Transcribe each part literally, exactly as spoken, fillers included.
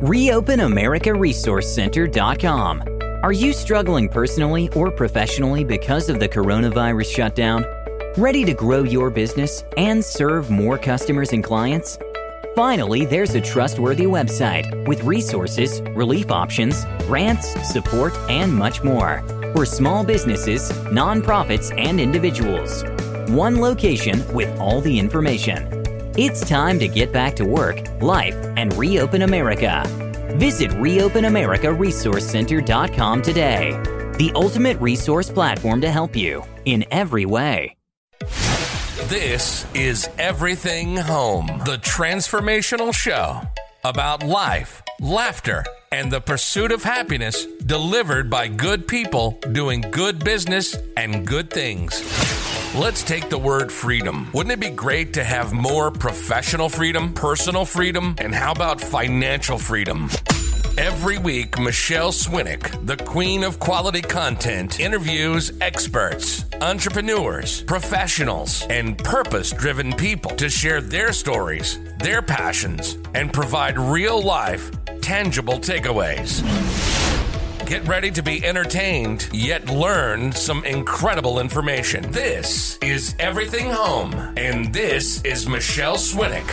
Reopen America Resource Center dot com. Are you struggling personally or professionally because of the coronavirus shutdown? Ready to grow your business and serve more customers and clients? Finally, there's a trustworthy website with resources, relief options, grants, support, and much more for small businesses, nonprofits, and individuals. One location with all the information. It's time to get back to work, life, and reopen America. Visit Reopen America Resource Center dot com today. The ultimate resource platform to help you in every way. This is Everything Home, the transformational show about life, laughter, and the pursuit of happiness delivered by good people doing good business and good things. Let's take the word freedom. Wouldn't it be great to have more professional freedom, personal freedom, and how about financial freedom? Every week, Michelle Swinick, the queen of quality content, interviews experts, entrepreneurs, professionals, and purpose-driven people to share their stories, their passions, and provide real-life, tangible takeaways. Get ready to be entertained, yet learn some incredible information. This is Everything Home, and this is Michelle Swinick.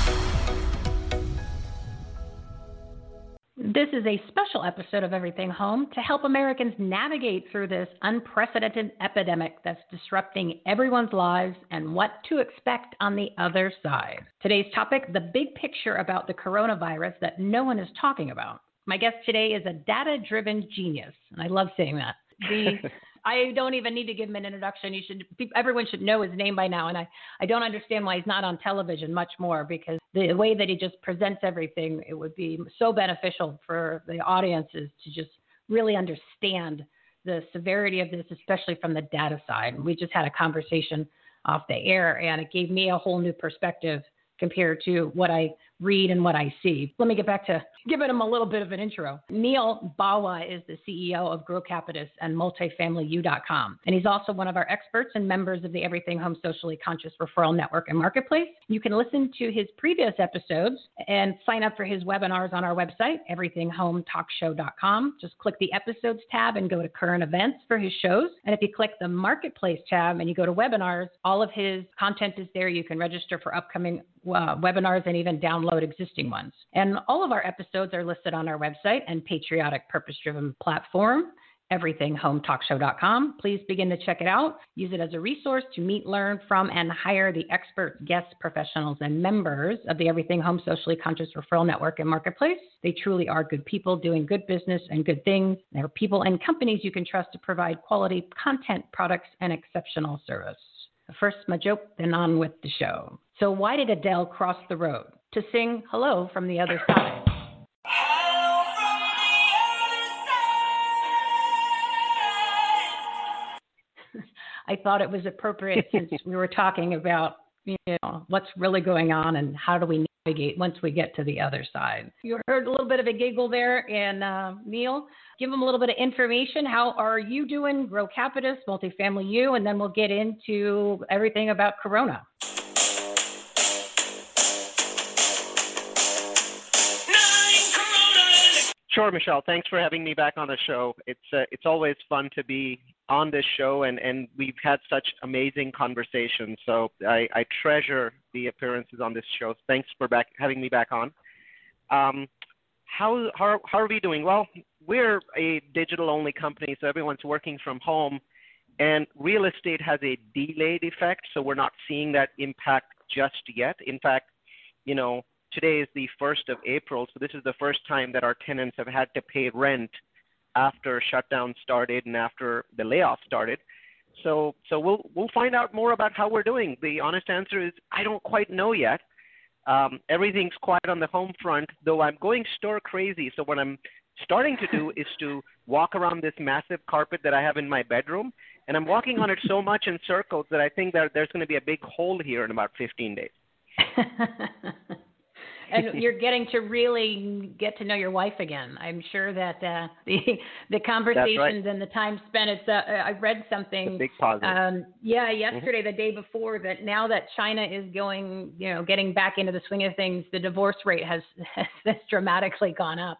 This is a special episode of Everything Home to help Americans navigate through this unprecedented epidemic that's disrupting everyone's lives and what to expect on the other side. Today's topic, the big picture about the coronavirus that no one is talking about. My guest today is a data-driven genius, and I love saying that. The I don't even need to give him an introduction. You should, everyone should know his name by now, and I, I don't understand why he's not on television much more, because the way that he just presents everything, it would be so beneficial for the audiences to just really understand the severity of this, especially from the data side. We just had a conversation off the air, and it gave me a whole new perspective compared to what I read and what I see. Let me get back to giving him a little bit of an intro. Neil Bawa is the C E O of Grow Capitus and multifamily u dot com. And he's also one of our experts and members of the Everything Home Socially Conscious Referral Network and Marketplace. You can listen to his previous episodes and sign up for his webinars on our website, everything home talk show dot com. Just click the episodes tab and go to current events for his shows. And if you click the Marketplace tab and you go to webinars, all of his content is there. You can register for upcoming uh, webinars and even download existing ones. And all of our episodes are listed on our website and patriotic purpose-driven platform, everything home talk show dot com. Please begin to check it out. Use it as a resource to meet, learn from, and hire the experts, guests, professionals, and members of the Everything Home Socially Conscious Referral Network and Marketplace. They truly are good people doing good business and good things. They're people and companies you can trust to provide quality content, products, and exceptional service. First, my joke, then on with the show. So why did Adele cross the road? To sing Hello from the Other Side. Hello from the other side. I thought it was appropriate since we were talking about, you know, what's really going on and how do we navigate once we get to the other side. You heard a little bit of a giggle there, and uh, Neil, give them a little bit of information. How are you doing? Grow Capitus, Multifamily U, and then we'll get into everything about Corona. Sure, Michelle. Thanks for having me back on the show. It's uh, it's always fun to be on this show, and, and we've had such amazing conversations. So I, I treasure the appearances on this show. Thanks for back having me back on. Um, how, how how are we doing? Well, we're a digital-only company, so everyone's working from home, and real estate has a delayed effect, so we're not seeing that impact just yet. In fact, you know, today is the first of April, so this is the first time that our tenants have had to pay rent after shutdown started and after the layoff started. So so we'll we'll find out more about how we're doing. The honest answer is I don't quite know yet. Um, everything's quiet on the home front, though I'm going stir crazy. So what I'm starting to do is to walk around this massive carpet that I have in my bedroom, and I'm walking on it so much in circles that I think that there's going to be a big hole here in about fifteen days. And you're getting to really get to know your wife again. I'm sure that uh, the the conversations right. and the time spent. It's uh, I read something. A big positive. Um, yeah, yesterday, mm-hmm. the day before, that now that China is going, you know, getting back into the swing of things, the divorce rate has has dramatically gone up.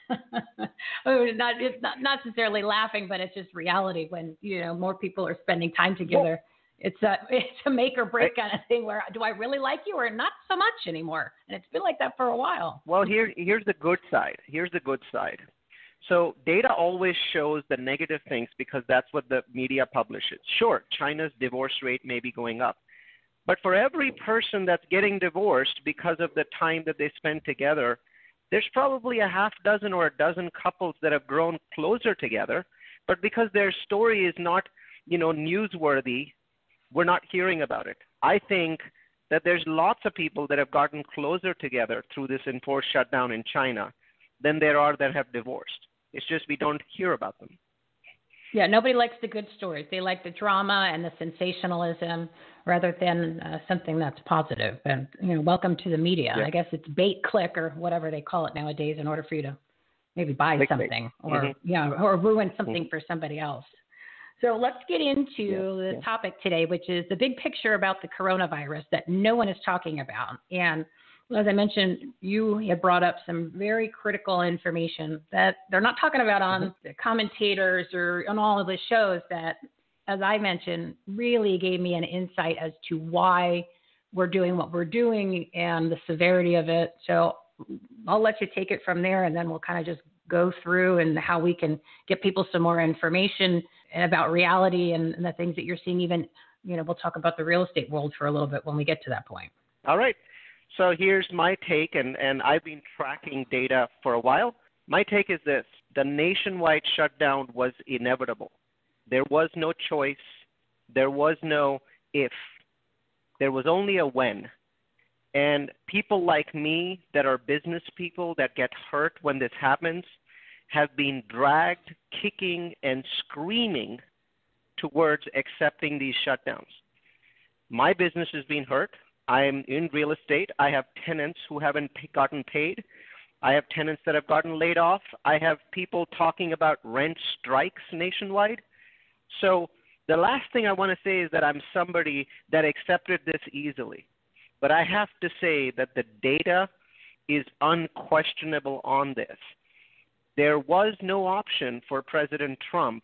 not, it's not not necessarily laughing, but it's just reality when you know more people are spending time together. Well, It's a it's a make or break kind of thing where do I really like you or not so much anymore? And it's been like that for a while. Well, here here's the good side. Here's the good side. So data always shows the negative things because that's what the media publishes. Sure, China's divorce rate may be going up. But for every person that's getting divorced because of the time that they spend together, there's probably a half dozen or a dozen couples that have grown closer together. But because their story is not, you know, newsworthy, we're not hearing about it. I think that there's lots of people that have gotten closer together through this enforced shutdown in China than there are that have divorced. It's just we don't hear about them. Yeah, nobody likes the good stories. They like the drama and the sensationalism rather than uh, something that's positive. And, you know, welcome to the media. Yeah. I guess it's bait, click, or whatever they call it nowadays in order for you to maybe buy click something bait. or, mm-hmm. yeah, or ruin something mm-hmm. for somebody else. So let's get into yeah, the yeah. topic today, which is the big picture about the coronavirus that no one is talking about. And as I mentioned, you had brought up some very critical information that they're not talking about on mm-hmm. the commentators or on all of the shows that, as I mentioned, really gave me an insight as to why we're doing what we're doing and the severity of it. So I'll let you take it from there, and then we'll kind of just go through and how we can get people some more information about reality and, and the things that you're seeing. Even, you know, we'll talk about the real estate world for a little bit when we get to that point. All right. So here's my take, and, and I've been tracking data for a while. My take is this: the nationwide shutdown was inevitable. There was no choice. There was no if. There was only a when. And people like me that are business people that get hurt when this happens have been dragged kicking and screaming towards accepting these shutdowns. My business has been hurt. I am in real estate. I have tenants who haven't gotten paid. I have tenants that have gotten laid off. I have people talking about rent strikes nationwide. So the last thing I want to say is that I'm somebody that accepted this easily. But I have to say that the data is unquestionable on this. There was no option for President Trump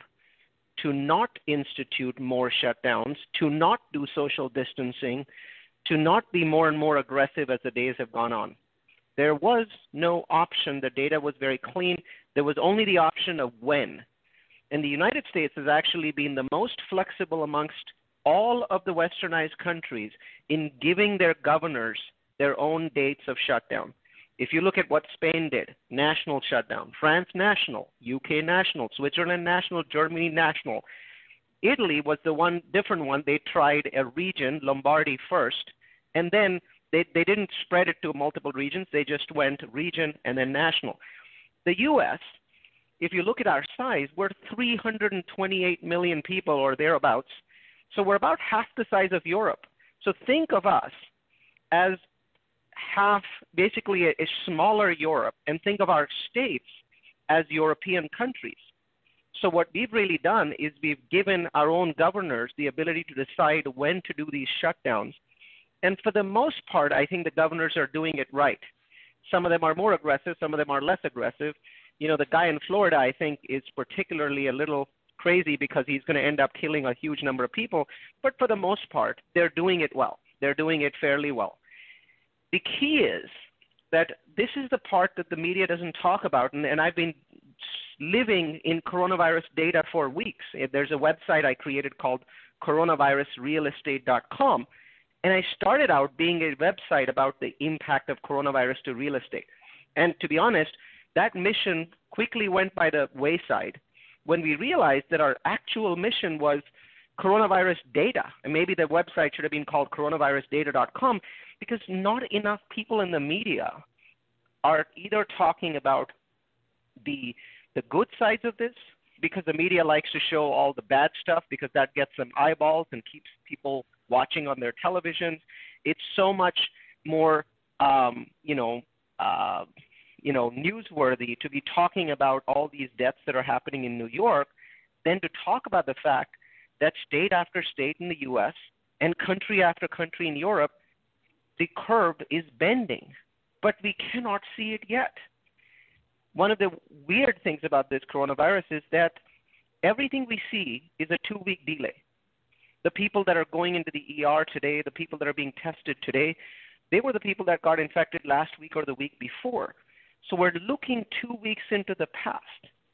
to not institute more shutdowns, to not do social distancing, to not be more and more aggressive as the days have gone on. There was no option. The data was very clean. There was only the option of when. And the United States has actually been the most flexible amongst all of the westernized countries in giving their governors their own dates of shutdown. If you look at what Spain did, national shutdown, France national, U K national, Switzerland national, Germany national. Italy was the one different one. They tried a region, Lombardy first, and then they, they didn't spread it to multiple regions. They just went region and then national. The U S, if you look at our size, we're three hundred twenty-eight million people or thereabouts. So we're about half the size of Europe. So think of us as half, basically a, a smaller Europe, and think of our states as European countries. So what we've really done is we've given our own governors the ability to decide when to do these shutdowns. And for the most part, I think the governors are doing it right. Some of them are more aggressive, some of them are less aggressive. You know, the guy in Florida, I think, is particularly a little crazy because he's going to end up killing a huge number of people. But for the most part, they're doing it well. They're doing it fairly well. The key is that this is the part that the media doesn't talk about, and, and I've been living in coronavirus data for weeks. There's a website I created called coronavirus real estate dot com, and I started out being a website about the impact of coronavirus to real estate. And to be honest, that mission quickly went by the wayside when we realized that our actual mission was coronavirus data. And maybe the website should have been called coronavirus data dot com, because not enough people in the media are either talking about the the good sides of this, because the media likes to show all the bad stuff because that gets them eyeballs and keeps people watching on their televisions. It's so much more um, you know, uh, you know, newsworthy to be talking about all these deaths that are happening in New York than to talk about the fact that state after state in the U S and country after country in Europe, the curve is bending, but we cannot see it yet. One of the weird things about this coronavirus is that everything we see is a two-week delay. The people that are going into the E R today, the people that are being tested today, they were the people that got infected last week or the week before. So we're looking two weeks into the past.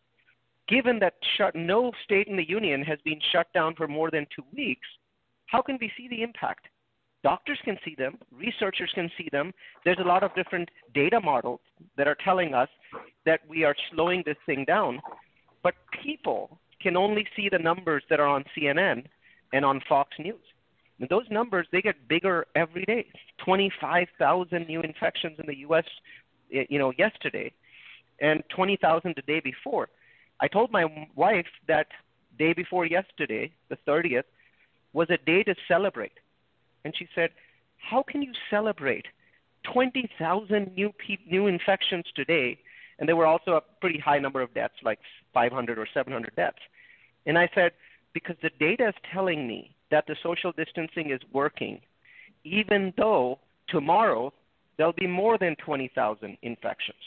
Given that shut, no state in the union has been shut down for more than two weeks, how can we see the impact? Doctors can see them. Researchers can see them. There's a lot of different data models that are telling us that we are slowing this thing down. But people can only see the numbers that are on C N N and on Fox News. And those numbers, they get bigger every day. twenty-five thousand new infections in the U S, you know, yesterday, and twenty thousand the day before. I told my wife that day before yesterday, the thirtieth, was a day to celebrate. And she said, how can you celebrate twenty thousand new pe- new infections today? And there were also a pretty high number of deaths, like five hundred or seven hundred deaths. And I said, because the data is telling me that the social distancing is working, even though tomorrow there'll be more than twenty thousand infections.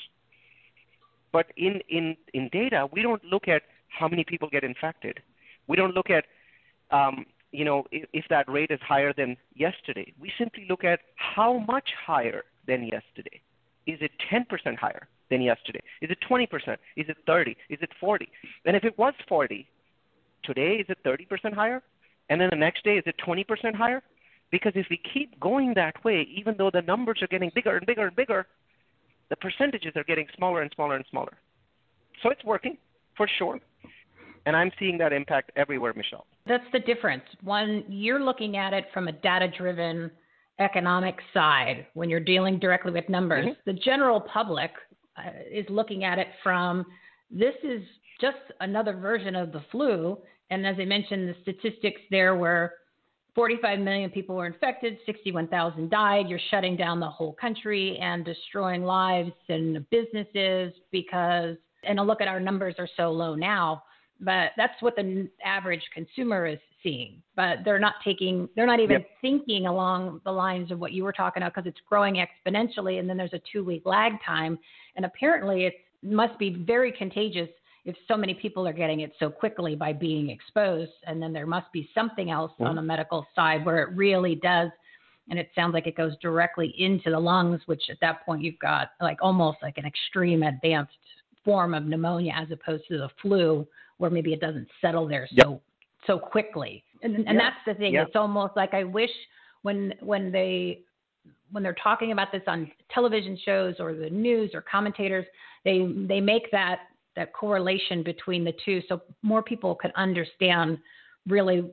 But in, in, in data, we don't look at how many people get infected. We don't look at um, you know, if, if that rate is higher than yesterday. We simply look at how much higher than yesterday. Is it ten percent higher than yesterday? Is it twenty percent? Is it thirty? Is it forty? And if it was forty, today is it thirty percent higher? And then the next day, is it twenty percent higher? Because if we keep going that way, even though the numbers are getting bigger and bigger and bigger, the percentages are getting smaller and smaller and smaller. So it's working, for sure. And I'm seeing that impact everywhere, Michelle. That's the difference. One, you're looking at it from a data-driven economic side when you're dealing directly with numbers. Mm-hmm. The general public uh, is looking at it from, this is just another version of the flu. And as I mentioned, the statistics there were forty-five million people were infected, sixty-one thousand died. You're shutting down the whole country and destroying lives and businesses because, and a look at our numbers are so low now. But that's what the average consumer is seeing. But they're not taking, they're not even yep. thinking along the lines of what you were talking about because it's growing exponentially. And then there's a two week lag time. And apparently it must be very contagious if so many people are getting it so quickly by being exposed. And then there must be something else mm-hmm. on the medical side where it really does. And it sounds like it goes directly into the lungs, which at that point you've got like almost like an extreme advanced form of pneumonia as opposed to the flu, where maybe it doesn't settle there so yep. so quickly. And, and yep. that's the thing. Yep. It's almost like I wish when when they when they're talking about this on television shows or the news or commentators, they they make that that correlation between the two so more people could understand really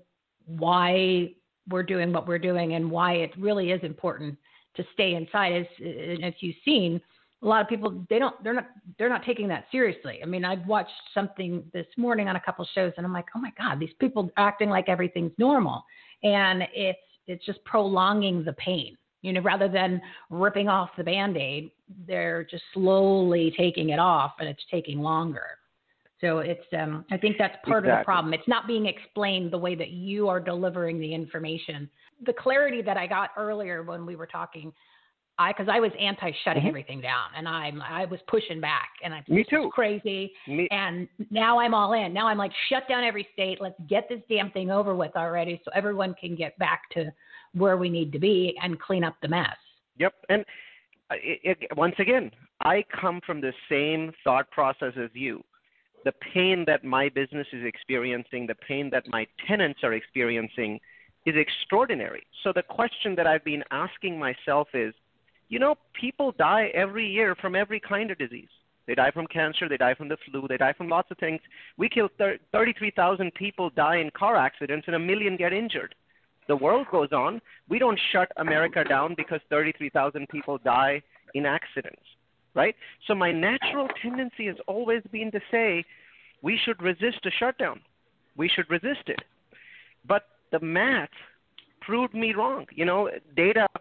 why we're doing what we're doing and why it really is important to stay inside. As, as you've seen, a lot of people, they don't, they're not, they're not taking that seriously. I mean, I've watched something this morning on a couple shows and I'm like, oh my God, these people acting like everything's normal. And it's, it's just prolonging the pain, you know, rather than ripping off the Band-Aid, they're just slowly taking it off and it's taking longer. So it's, um, I think that's part exactly. of the problem. It's not being explained the way that you are delivering the information. The clarity that I got earlier when we were talking, I, cause I was anti-shutting mm-hmm. everything down and I'm, I was pushing back and I'm Me too. crazy. Me- and now I'm all in. Now I'm like, shut down every state. Let's get this damn thing over with already so everyone can get back to where we need to be and clean up the mess. Yep. And it, it, once again, I come from the same thought process as you. The pain that my business is experiencing, the pain that my tenants are experiencing is extraordinary. So the question that I've been asking myself is, you know, people die every year from every kind of disease. They die from cancer, they die from the flu, they die from lots of things. We kill thirty-three thousand people die in car accidents and a million get injured. The world goes on. We don't shut America down because thirty-three thousand people die in accidents, right? So my natural tendency has always been to say we should resist a shutdown. We should resist it. But the math proved me wrong. You know, data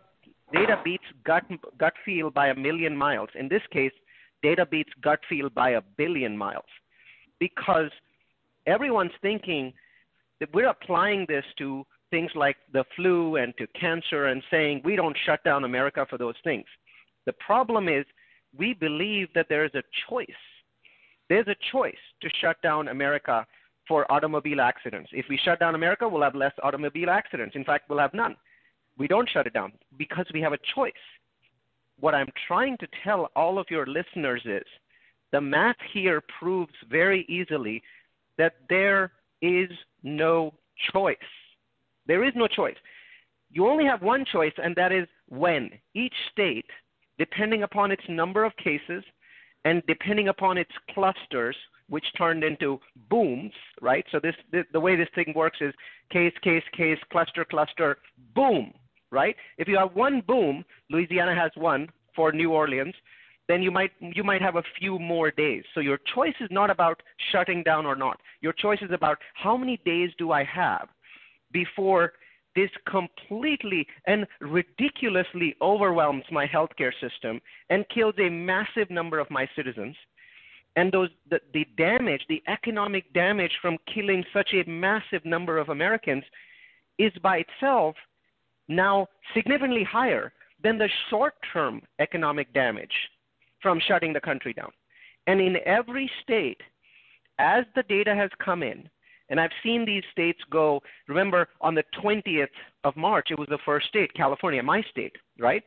data beats gut, gut feel by a million miles. In this case, data beats gut feel by a billion miles, because everyone's thinking that we're applying this to things like the flu and to cancer and saying we don't shut down America for those things. The problem is we believe that there is a choice. There's a choice to shut down America for automobile accidents. If we shut down America, we'll have less automobile accidents. In fact, we'll have none. We don't shut it down because we have a choice. What I'm trying to tell all of your listeners is the math here proves very easily that there is no choice. There is no choice. You only have one choice, and that is when. Each state, depending upon its number of cases and depending upon its clusters, which turned into booms, right? So this, this the way this thing works is case, case, case, cluster, cluster, boom, right? If you have one boom, Louisiana has one for New Orleans, then you might you might have a few more days. So your choice is not about shutting down or not. Your choice is about how many days do I have before this completely and ridiculously overwhelms my healthcare system and kills a massive number of my citizens. And those the, the damage, the economic damage from killing such a massive number of Americans is by itself now significantly higher than the short-term economic damage from shutting the country down. And in every state, as the data has come in, and I've seen these states go, remember on the twentieth of March, it was the first state, California, my state, right?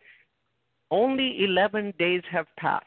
Only eleven days have passed,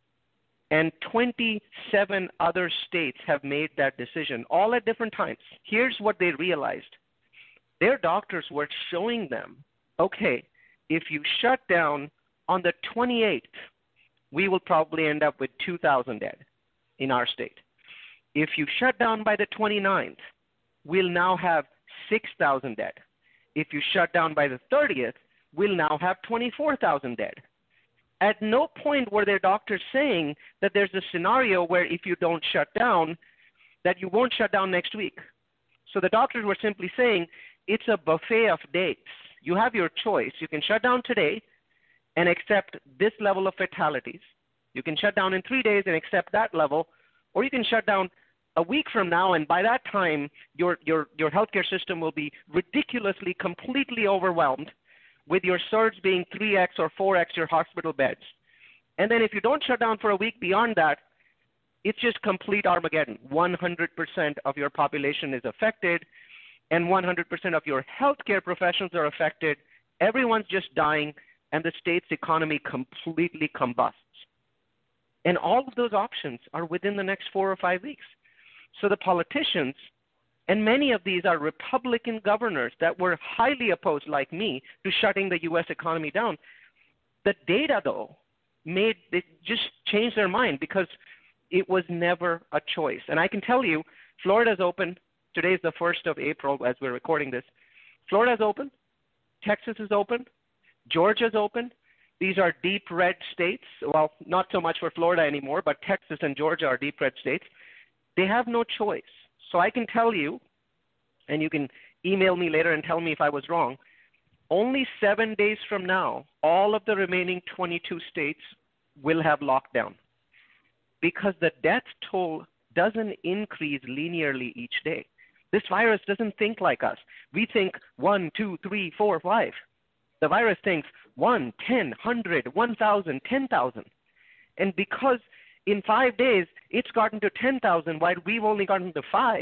and twenty-seven other states have made that decision, all at different times. Here's what they realized. Their doctors were showing them, okay, if you shut down on the twenty-eighth, we will probably end up with two thousand dead in our state. If you shut down by the twenty-ninth, we'll now have six thousand dead. If you shut down by the thirtieth, we'll now have twenty-four thousand dead. At no point were their doctors saying that there's a scenario where if you don't shut down, that you won't shut down next week. So the doctors were simply saying it's a buffet of dates. You have your choice. You can shut down today and accept this level of fatalities. You can shut down in three days and accept that level, or you can shut down a week from now, and by that time, your, your, your healthcare system will be ridiculously, completely overwhelmed with your surge being three X or four X your hospital beds. And then if you don't shut down for a week beyond that, it's just complete Armageddon. one hundred percent of your population is affected, and one hundred percent of your healthcare professionals are affected. Everyone's just dying, and the state's economy completely combusts. And all of those options are within the next four or five weeks. So the politicians, and many of these are Republican governors that were highly opposed, like me, to shutting the U S economy down. The data, though, made it just changed their mind because it was never a choice. And I can tell you, Florida's open. Today is the first of April as we're recording this. Florida's open. Texas is open. Georgia's open. These are deep red states. Well, not so much for Florida anymore, but Texas and Georgia are deep red states. They have no choice. So I can tell you, and you can email me later and tell me if I was wrong, only seven days from now, all of the remaining twenty-two states will have lockdown because the death toll doesn't increase linearly each day. This virus doesn't think like us. We think one, two, three, four, five. The virus thinks one, ten, hundred, one thousand, ten thousand. And because in five days it's gotten to ten thousand while we've only gotten to five,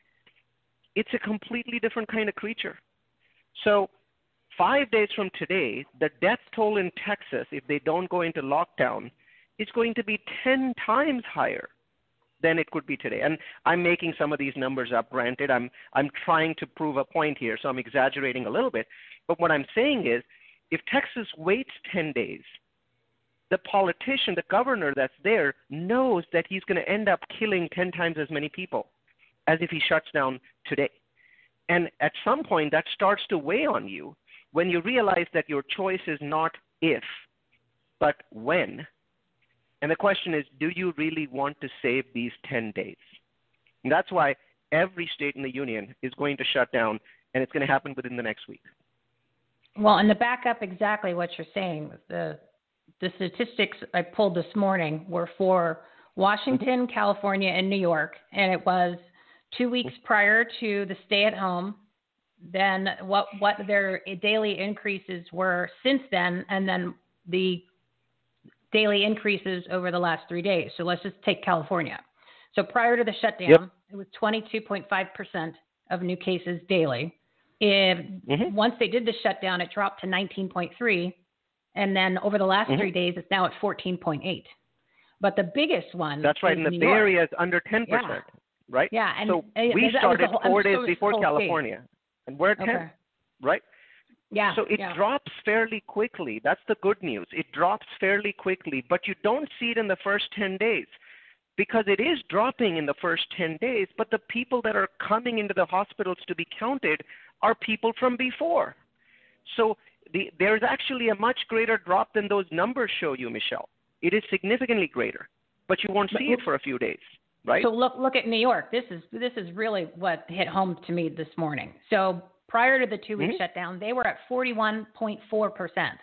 it's a completely different kind of creature. So five days from today, the death toll in Texas, if they don't go into lockdown, is going to be ten times higher than it could be today. And I'm making some of these numbers up, granted. I'm, I'm trying to prove a point here, so I'm exaggerating a little bit. But what I'm saying is, if Texas waits ten days, the politician, the governor that's there, knows that he's going to end up killing ten times as many people as if he shuts down today. And at some point, that starts to weigh on you when you realize that your choice is not if, but when. And the question is, do you really want to save these ten days? And that's why every state in the union is going to shut down, and it's going to happen within the next week. Well, and to back up exactly what you're saying, the the statistics I pulled this morning were for Washington, California, and New York, and it was two weeks prior to the stay-at-home. Then what what their daily increases were since then, and then the daily increases over the last three days. So let's just take California. So prior to the shutdown, yep. it was twenty-two point five percent of new cases daily. If mm-hmm. once they did the shutdown, it dropped to nineteen point three, and then over the last mm-hmm. three days, it's now at fourteen point eight. But the biggest one, that's right, and the Bay Area is under ten percent, yeah. right? Yeah, and so and we started whole, four I'm days so before California, state. and we're at ten, okay. right? Yeah. So it yeah. drops fairly quickly. That's the good news. It drops fairly quickly, but you don't see it in the first ten days. Because it is dropping in the first ten days, but the people that are coming into the hospitals to be counted are people from before. So the, there's actually a much greater drop than those numbers show you, Michelle. It is significantly greater, but you won't see it for a few days, right? So look look at New York. This is this is really what hit home to me this morning. So prior to the two-week mm-hmm. shutdown, they were at forty-one point four percent.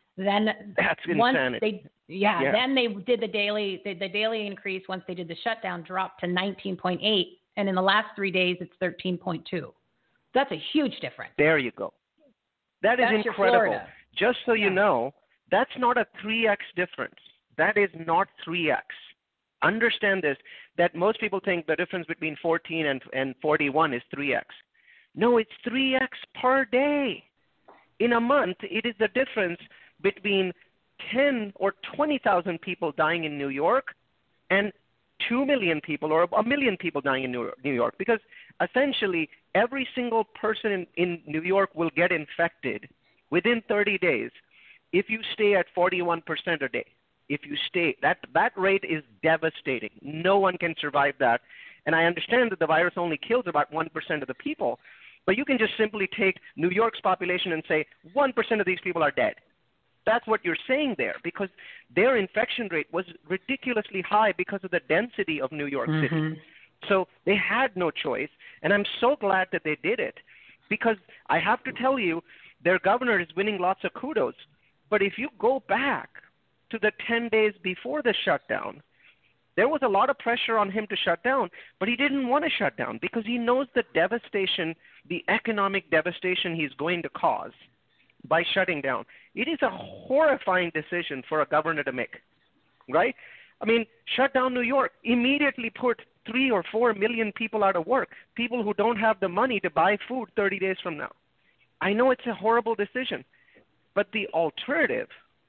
Then That's once insanity. they yeah, yeah, then they did the daily the, the daily increase once they did the shutdown dropped to nineteen point eight, and in the last three days it's thirteen point two. That's a huge difference. There you go. That that's is incredible. Just so yeah. you know, that's not a three x difference. That is not three x. Understand this, that most people think the difference between fourteen and, and forty-one is three x. No, it's three x per day. In a month, it is the difference between ten or twenty thousand people dying in New York and two million people or a million people dying in New York, because essentially every single person in, in New York will get infected within thirty days if you stay at forty-one percent a day. If you stay, that, that rate is devastating. No one can survive that. And I understand that the virus only kills about one percent of the people, but you can just simply take New York's population and say one percent of these people are dead. That's what you're saying there, because their infection rate was ridiculously high because of the density of New York mm-hmm. City. So they had no choice, and I'm so glad that they did it, because I have to tell you, their governor is winning lots of kudos. But if you go back to the ten days before the shutdown, there was a lot of pressure on him to shut down, but he didn't want to shut down because he knows the devastation, the economic devastation he's going to cause by shutting down. It is a horrifying decision for a governor to make, right? I mean, shut down New York, immediately put three or four million people out of work, people who don't have the money to buy food thirty days from now. I know it's a horrible decision, but the alternative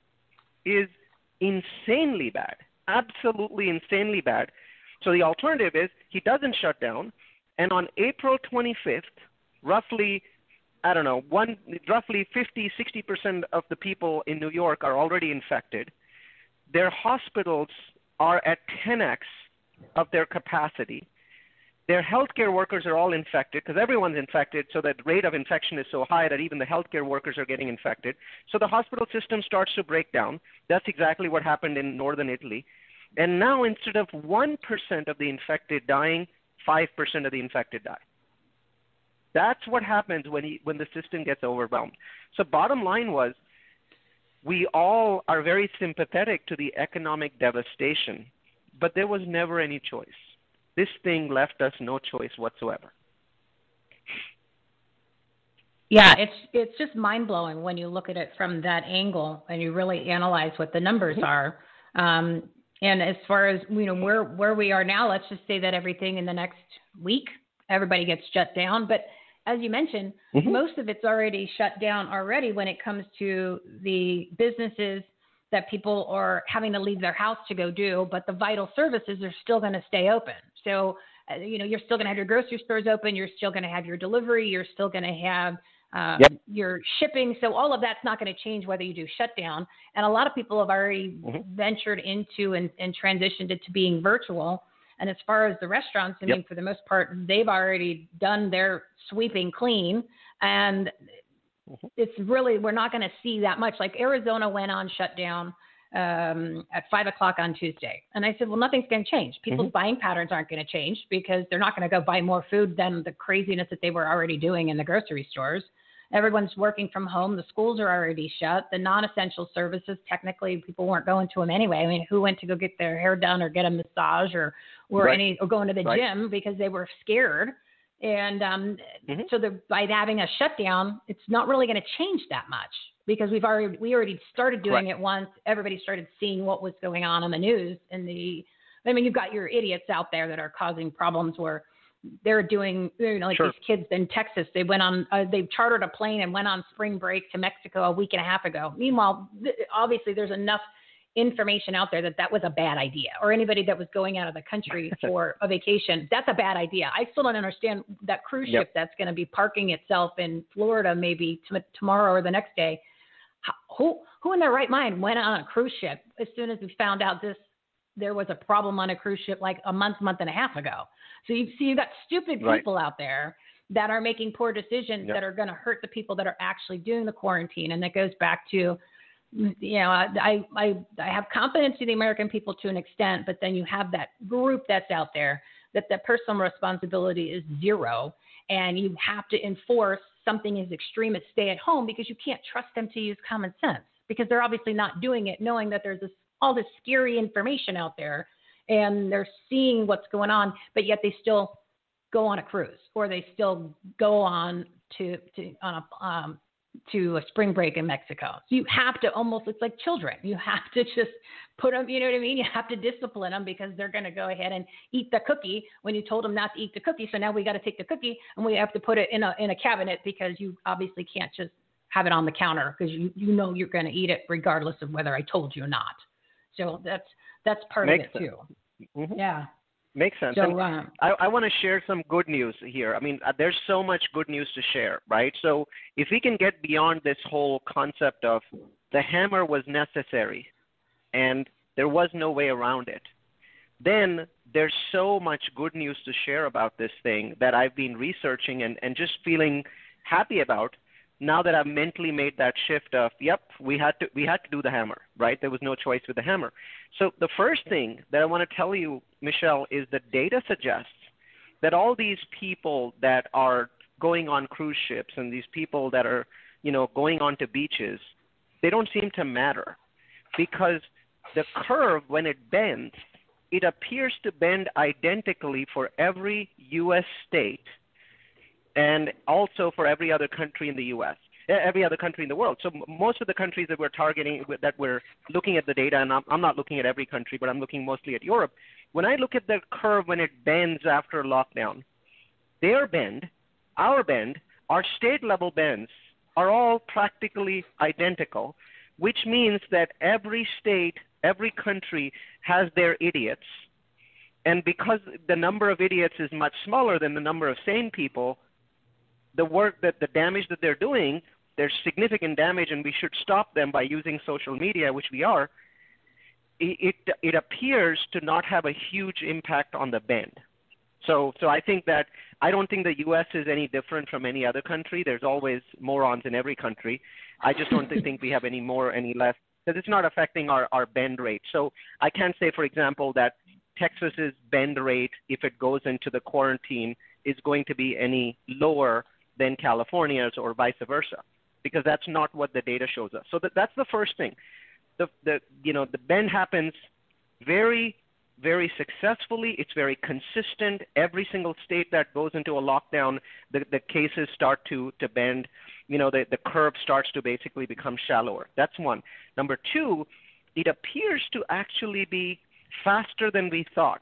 is insanely bad, absolutely insanely bad. So the alternative is he doesn't shut down, and on April twenty-fifth, roughly I don't know, one, roughly fifty, sixty percent of the people in New York are already infected. Their hospitals are at ten x of their capacity. Their healthcare workers are all infected because everyone's infected, so that rate of infection is so high that even the healthcare workers are getting infected. So the hospital system starts to break down. That's exactly what happened in northern Italy. And now instead of one percent of the infected dying, five percent of the infected die. That's what happens when he, when the system gets overwhelmed. So bottom line was, we all are very sympathetic to the economic devastation, but there was never any choice. This thing left us no choice whatsoever. Yeah, it's it's just mind-blowing when you look at it from that angle and you really analyze what the numbers are. Um, and as far as, you know, where where we are now, let's just say that everything in the next week, everybody gets shut down. But as you mentioned, mm-hmm. most of it's already shut down already when it comes to the businesses that people are having to leave their house to go do, but the vital services are still going to stay open. So, uh, you know, you're still going to have your grocery stores open. You're still going to have your delivery. You're still going to have um, yep. your shipping. So all of that's not going to change whether you do shutdown. And a lot of people have already mm-hmm. ventured into and, and transitioned it to being virtual. And as far as the restaurants, I yep. mean, for the most part, they've already done their sweeping clean. And mm-hmm. it's really, we're not going to see that much. Like Arizona went on shutdown um, at five o'clock on Tuesday. And I said, well, nothing's going to change. People's mm-hmm. buying patterns aren't going to change because they're not going to go buy more food than the craziness that they were already doing in the grocery stores. Everyone's working from home. The schools are already shut. The non-essential services, technically, people weren't going to them anyway. I mean, who went to go get their hair done or get a massage or or right. any or going to the right. gym because they were scared? And um, mm-hmm. so the, by having a shutdown, it's not really going to change that much because we've already we already started doing Correct. it once. Everybody started seeing what was going on in the news. And the I mean, you've got your idiots out there that are causing problems where they're doing, you know, like sure. these kids in Texas, they went on, uh, they chartered a plane and went on spring break to Mexico a week and a half ago. Meanwhile, th- obviously there's enough information out there that that was a bad idea, or anybody that was going out of the country for a vacation. That's a bad idea. I still don't understand that cruise yep. ship that's going to be parking itself in Florida maybe t- tomorrow or the next day. How, who, who in their right mind went on a cruise ship as soon as we found out this, there was a problem on a cruise ship like a month, month and a half ago. So you see, you've got stupid people right. out there that are making poor decisions yep. that are going to hurt the people that are actually doing the quarantine. And that goes back to, you know, I, I, I have confidence in the American people to an extent, but then you have that group that's out there that the personal responsibility is zero. And you have to enforce something as extreme as stay at home because you can't trust them to use common sense because they're obviously not doing it, knowing that there's this, all this scary information out there and they're seeing what's going on, but yet they still go on a cruise or they still go on to, to, on a, um, to a spring break in Mexico. So you have to almost, it's like children. You have to just put them, you know what I mean? You have to discipline them because they're going to go ahead and eat the cookie when you told them not to eat the cookie. So now we got to take the cookie and we have to put it in a, in a cabinet because you obviously can't just have it on the counter because you, you know, you're going to eat it regardless of whether I told you or not. So that's, that's part Makes of it sense. too. Mm-hmm. Yeah. Makes sense. So, um, I, I want to share some good news here. I mean, uh, there's so much good news to share, right? So if we can get beyond this whole concept of the hammer was necessary and there was no way around it, then there's so much good news to share about this thing that I've been researching and, and just feeling happy about now that I've mentally made that shift of, yep, we had to we had to do the hammer, right? There was no choice with the hammer. So the first thing that I want to tell you, Michelle, is the data suggests that all these people that are going on cruise ships and these people that are, you know, going onto beaches, they don't seem to matter because the curve, when it bends, it appears to bend identically for every U S state and also for every other country in the U S, every other country in the world. So most of the countries that we're targeting, that we're looking at the data, and I'm, I'm not looking at every country, but I'm looking mostly at Europe. When I look at the curve when it bends after lockdown, their bend, our bend, our state level bends are all practically identical, which means that every state, every country has their idiots. And because the number of idiots is much smaller than the number of sane people, the work that the damage that they're doing, there's significant damage, and we should stop them by using social media, which we are. It, it it appears to not have a huge impact on the bend. So so I think that I don't think the U S is any different from any other country. There's always morons in every country. I just don't think we have any more, any less, because it's not affecting our, our bend rate. So I can't say, for example, that Texas's bend rate, if it goes into the quarantine, is going to be any lower than California's or vice versa, because that's not what the data shows us. So that, that's the first thing. The, the, you know, the bend happens very, very successfully. It's very consistent. Every single state that goes into a lockdown, the, the cases start to, to bend. You know, the, the curve starts to basically become shallower. That's one. Number two, it appears to actually be faster than we thought.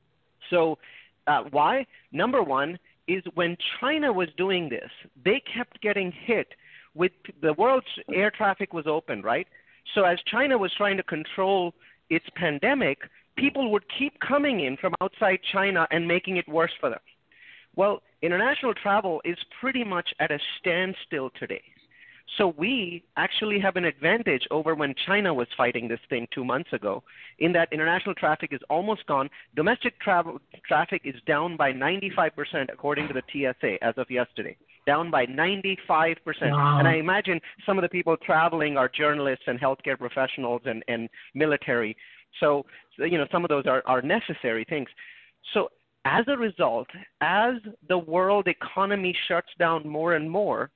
So uh, why? Number one is when China was doing this, they kept getting hit with the world's air traffic was open, right? So as China was trying to control its pandemic, people would keep coming in from outside China and making it worse for them. Well, international travel is pretty much at a standstill today. So we actually have an advantage over when China was fighting this thing two months ago, in that international traffic is almost gone. Domestic travel traffic is down by ninety-five percent according to the T S A as of yesterday, down by ninety-five percent. Wow. And I imagine some of the people traveling are journalists and healthcare professionals and, and military. So, so, you know, some of those are, are necessary things. So as a result, as the world economy shuts down more and more,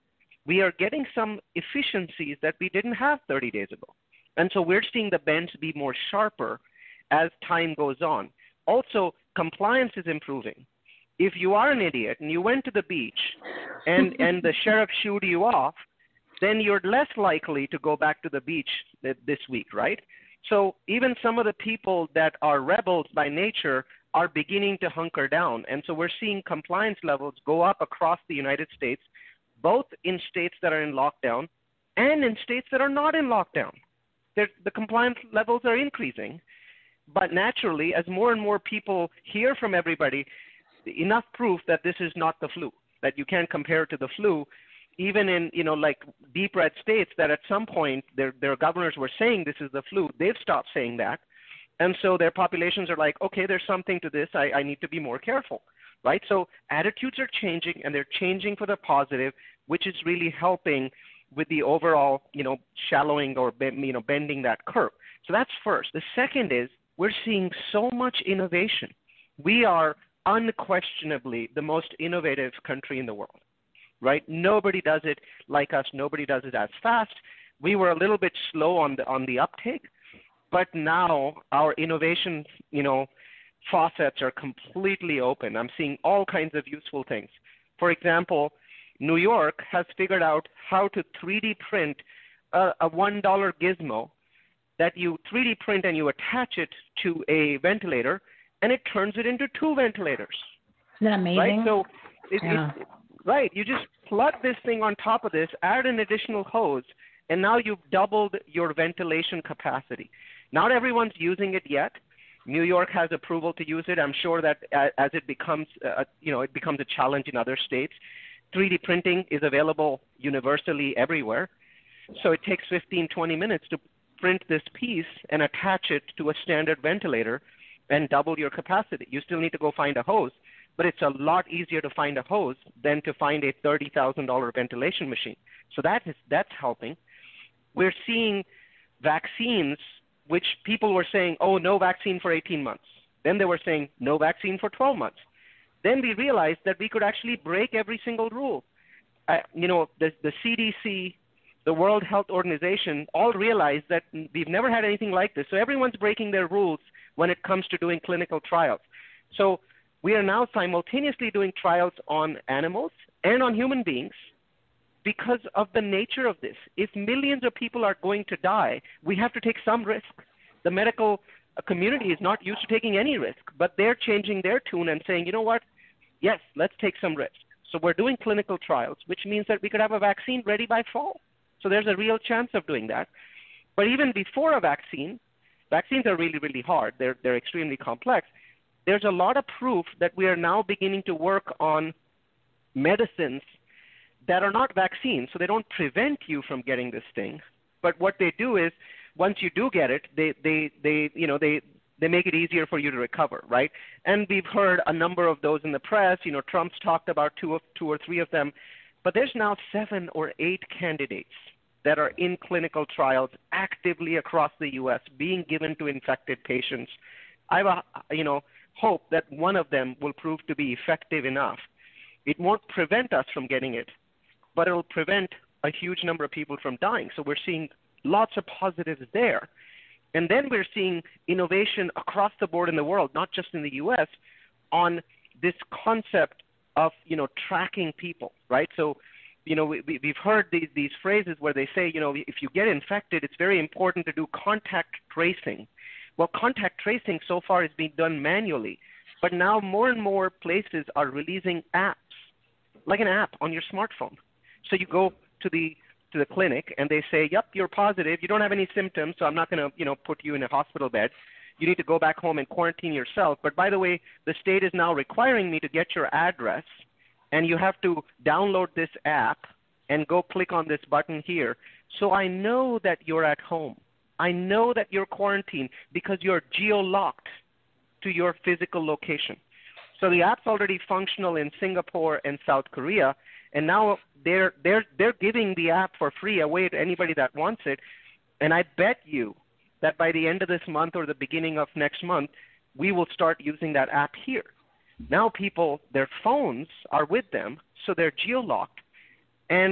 we are getting some efficiencies that we didn't have thirty days ago. And so we're seeing the bends be more sharper as time goes on. Also, compliance is improving. If you are an idiot and you went to the beach and, and the sheriff shooed you off, then you're less likely to go back to the beach th- this week, right? So even some of the people that are rebels by nature are beginning to hunker down. And so we're seeing compliance levels go up across the United States, both in states that are in lockdown and in states that are not in lockdown. They're, the compliance levels are increasing. But naturally, as more and more people hear from everybody, enough proof that this is not the flu, that you can't compare it to the flu, even in, you know, like deep red states that at some point their, their governors were saying this is the flu, they've stopped saying that. And so their populations are like, okay, there's something to this, I, I need to be more careful, right? So attitudes are changing, and they're changing for the positive, which is really helping with the overall, you know, shallowing or, you know, bending that curve. So that's first. The second is we're seeing so much innovation. We are unquestionably the most innovative country in the world, right? Nobody does it like us. Nobody does it as fast. We were a little bit slow on the on the uptake, but now our innovation, you know, faucets are completely open. I'm seeing all kinds of useful things. For example, New York has figured out how to three D print a, a one dollar gizmo that you three D print and you attach it to a ventilator, and it turns it into two ventilators. Isn't that amazing? Right? So, it, yeah. it, right, you just plug this thing on top of this, add an additional hose, and now you've doubled your ventilation capacity. Not everyone's using it yet. New York has approval to use it. I'm sure that as it becomes, uh, you know, it becomes a challenge in other states. three D printing is available universally everywhere. So it takes fifteen, twenty minutes to print this piece and attach it to a standard ventilator and double your capacity. You still need to go find a hose, but it's a lot easier to find a hose than to find a thirty thousand dollars ventilation machine. So that is, that's helping. We're seeing vaccines, which people were saying, oh, no vaccine for eighteen months. Then they were saying no vaccine for twelve months. Then we realized that we could actually break every single rule. Uh, you know, the, the C D C, the World Health Organization, all realized that we've never had anything like this. So everyone's breaking their rules when it comes to doing clinical trials. So we are now simultaneously doing trials on animals and on human beings because of the nature of this. If millions of people are going to die, we have to take some risk. The medical community is not used to taking any risk, but they're changing their tune and saying, you know what, yes, let's take some risk. So we're doing clinical trials, which means that we could have a vaccine ready by fall. So there's a real chance of doing that. But even before a vaccine, vaccines are really, really hard. They're, they're extremely complex. There's a lot of proof that we are now beginning to work on medicines that are not vaccines, so they don't prevent you from getting this thing. But what they do is, once you do get it, they, they, they you know, they, they make it easier for you to recover, right? And we've heard a number of those in the press. You know, Trump's talked about two, of, two or three of them. But there's now seven or eight candidates that are in clinical trials actively across the U S being given to infected patients. I have a, you know, hope that one of them will prove to be effective enough. It won't prevent us from getting it, but it will prevent a huge number of people from dying. So we're seeing lots of positives there. And then we're seeing innovation across the board in the world, not just in the U S, on this concept of, you know, tracking people, right? So, you know, we, we've heard these, these phrases where they say, you know, if you get infected, it's very important to do contact tracing. Well, contact tracing so far is being done manually, but now more and more places are releasing apps, like an app on your smartphone. So you go to the to the clinic and they say, yep, you're positive. You don't have any symptoms, so I'm not going to, you know, put you in a hospital bed. You need to go back home and quarantine yourself. But by the way, the state is now requiring me to get your address, and you have to download this app and go click on this button here. So I know that you're at home. I know that you're quarantined because you're geo-locked to your physical location. So the app's already functional in Singapore and South Korea, and now they're they're they're giving the app for free away to anybody that wants it. And I bet you that by the end of this month or the beginning of next month, we will start using that app here. Now people, their phones are with them, so they're geo-locked. And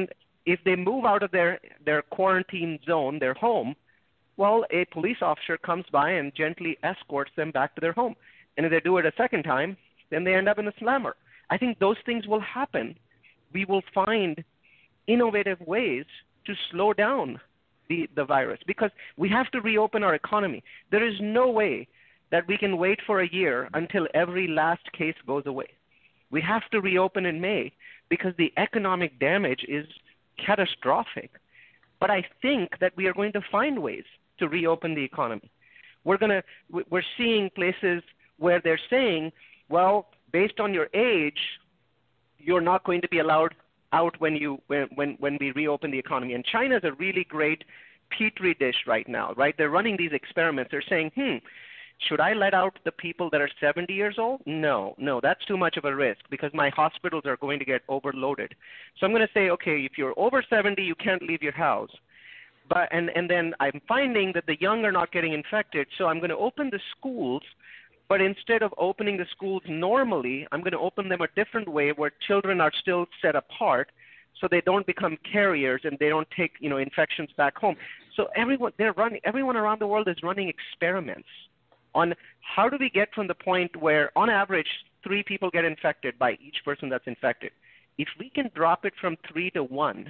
if they move out of their, their quarantine zone, their home, well, a police officer comes by and gently escorts them back to their home. And if they do it a second time, then they end up in a slammer. I think those things will happen. We will find innovative ways to slow down the, the virus because we have to reopen our economy. There is no way that we can wait for a year until every last case goes away. We have to reopen in May because the economic damage is catastrophic. But I think that we are going to find ways to reopen the economy. We're going to, we're seeing places where they're saying, well, based on your age, you're not going to be allowed out when you when when, when we reopen the economy. And China is a really great petri dish right now, right? They're running these experiments. They're saying, hmm, should I let out the people that are seventy years old? No, no, that's too much of a risk because my hospitals are going to get overloaded. So I'm going to say, okay, if you're over seventy, you can't leave your house. But and, and then I'm finding that the young are not getting infected, so I'm going to open the schools, but instead of opening the schools normally, I'm going to open them a different way where children are still set apart so they don't become carriers and they don't take, you know, infections back home. So everyone they're running everyone around the world is running experiments on how do we get from the point where on average three people get infected by each person that's infected. If we can drop it from three to one,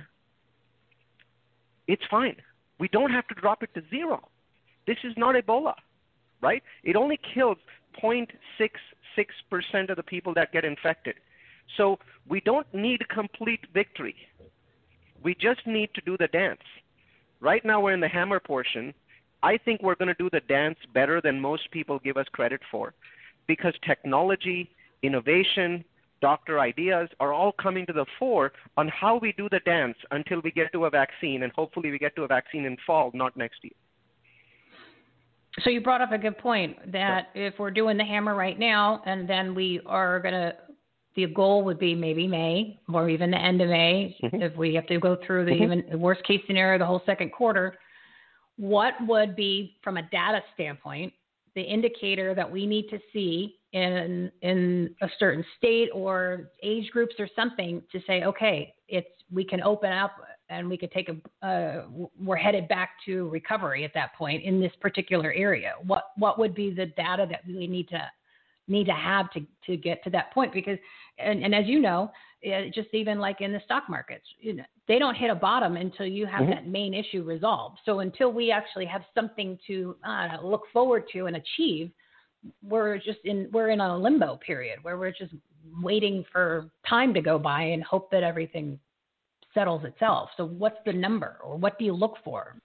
it's fine. We don't have to drop it to zero. This is not Ebola, right? It only kills zero point six six percent of the people that get infected. So we don't need complete victory. We just need to do the dance. Right now we're in the hammer portion. I think we're going to do the dance better than most people give us credit for because technology, innovation, doctor ideas are all coming to the fore on how we do the dance until we get to a vaccine, and hopefully we get to a vaccine in fall, not next year. So you brought up a good point that if we're doing the hammer right now and then we are going to, the goal would be maybe May or even the end of May, mm-hmm. if we have to go through the mm-hmm. even worst case scenario, the whole second quarter, what would be, from a data standpoint, the indicator that we need to see in in a certain state or age groups or something to say, okay, it's we can open up and we could take a uh, we're headed back to recovery at that point in this particular area. What what would be the data that we need to need to have to to get to that point? Because and, and as you know, it, just even like in the stock markets, you know, they don't hit a bottom until you have mm-hmm. that main issue resolved. So until we actually have something to uh, look forward to and achieve, we're just in we're in a limbo period where we're just waiting for time to go by and hope that everything settles itself. So what's the number, or what do you look for?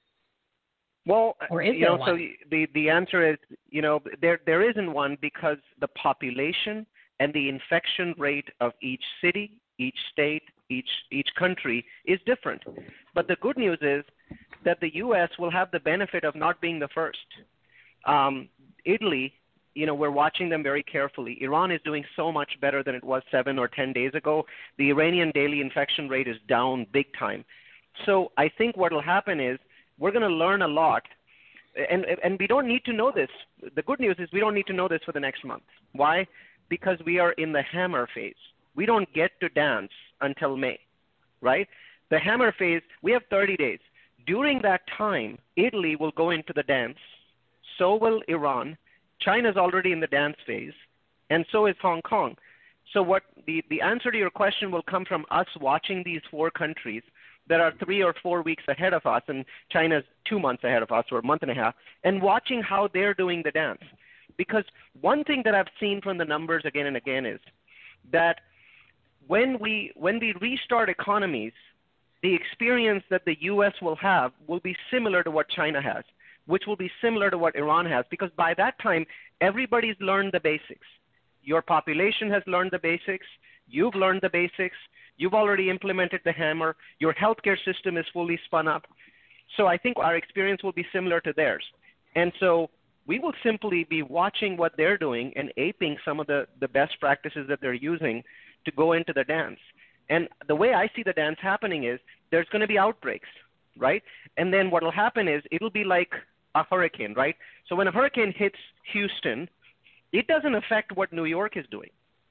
Well, or is you there know, one? so the the answer is, you know, there there isn't one because the population and the infection rate of each city, each state, each each country is different. But the good news is that the U S will have the benefit of not being the first. Um, Italy, you know, we're watching them very carefully. Iran is doing so much better than it was seven or ten days ago. The Iranian daily infection rate is down big time. So I think what will happen is we're going to learn a lot. And, and we don't need to know this. The good news is we don't need to know this for the next month. Why? Because we are in the hammer phase. We don't get to dance until May, right? The hammer phase, we have thirty days. During that time, Italy will go into the dance. So will Iran. China's already in the dance phase, and so is Hong Kong. So what the, the answer to your question will come from us watching these four countries that are three or four weeks ahead of us, and China's two months ahead of us, or a month and a half, and watching how they're doing the dance. Because one thing that I've seen from the numbers again and again is that when we when we restart economies, the experience that the U S will have will be similar to what China has, which will be similar to what Iran has, because by that time, everybody's learned the basics. Your population has learned the basics. You've learned the basics. You've already implemented the hammer. Your healthcare system is fully spun up. So I think our experience will be similar to theirs. And so we will simply be watching what they're doing and aping some of the, the best practices that they're using to go into the dance. And the way I see the dance happening is there's going to be outbreaks, right? And then what will happen is it'll be like a hurricane, right? So when a hurricane hits Houston, it doesn't affect what New York is doing.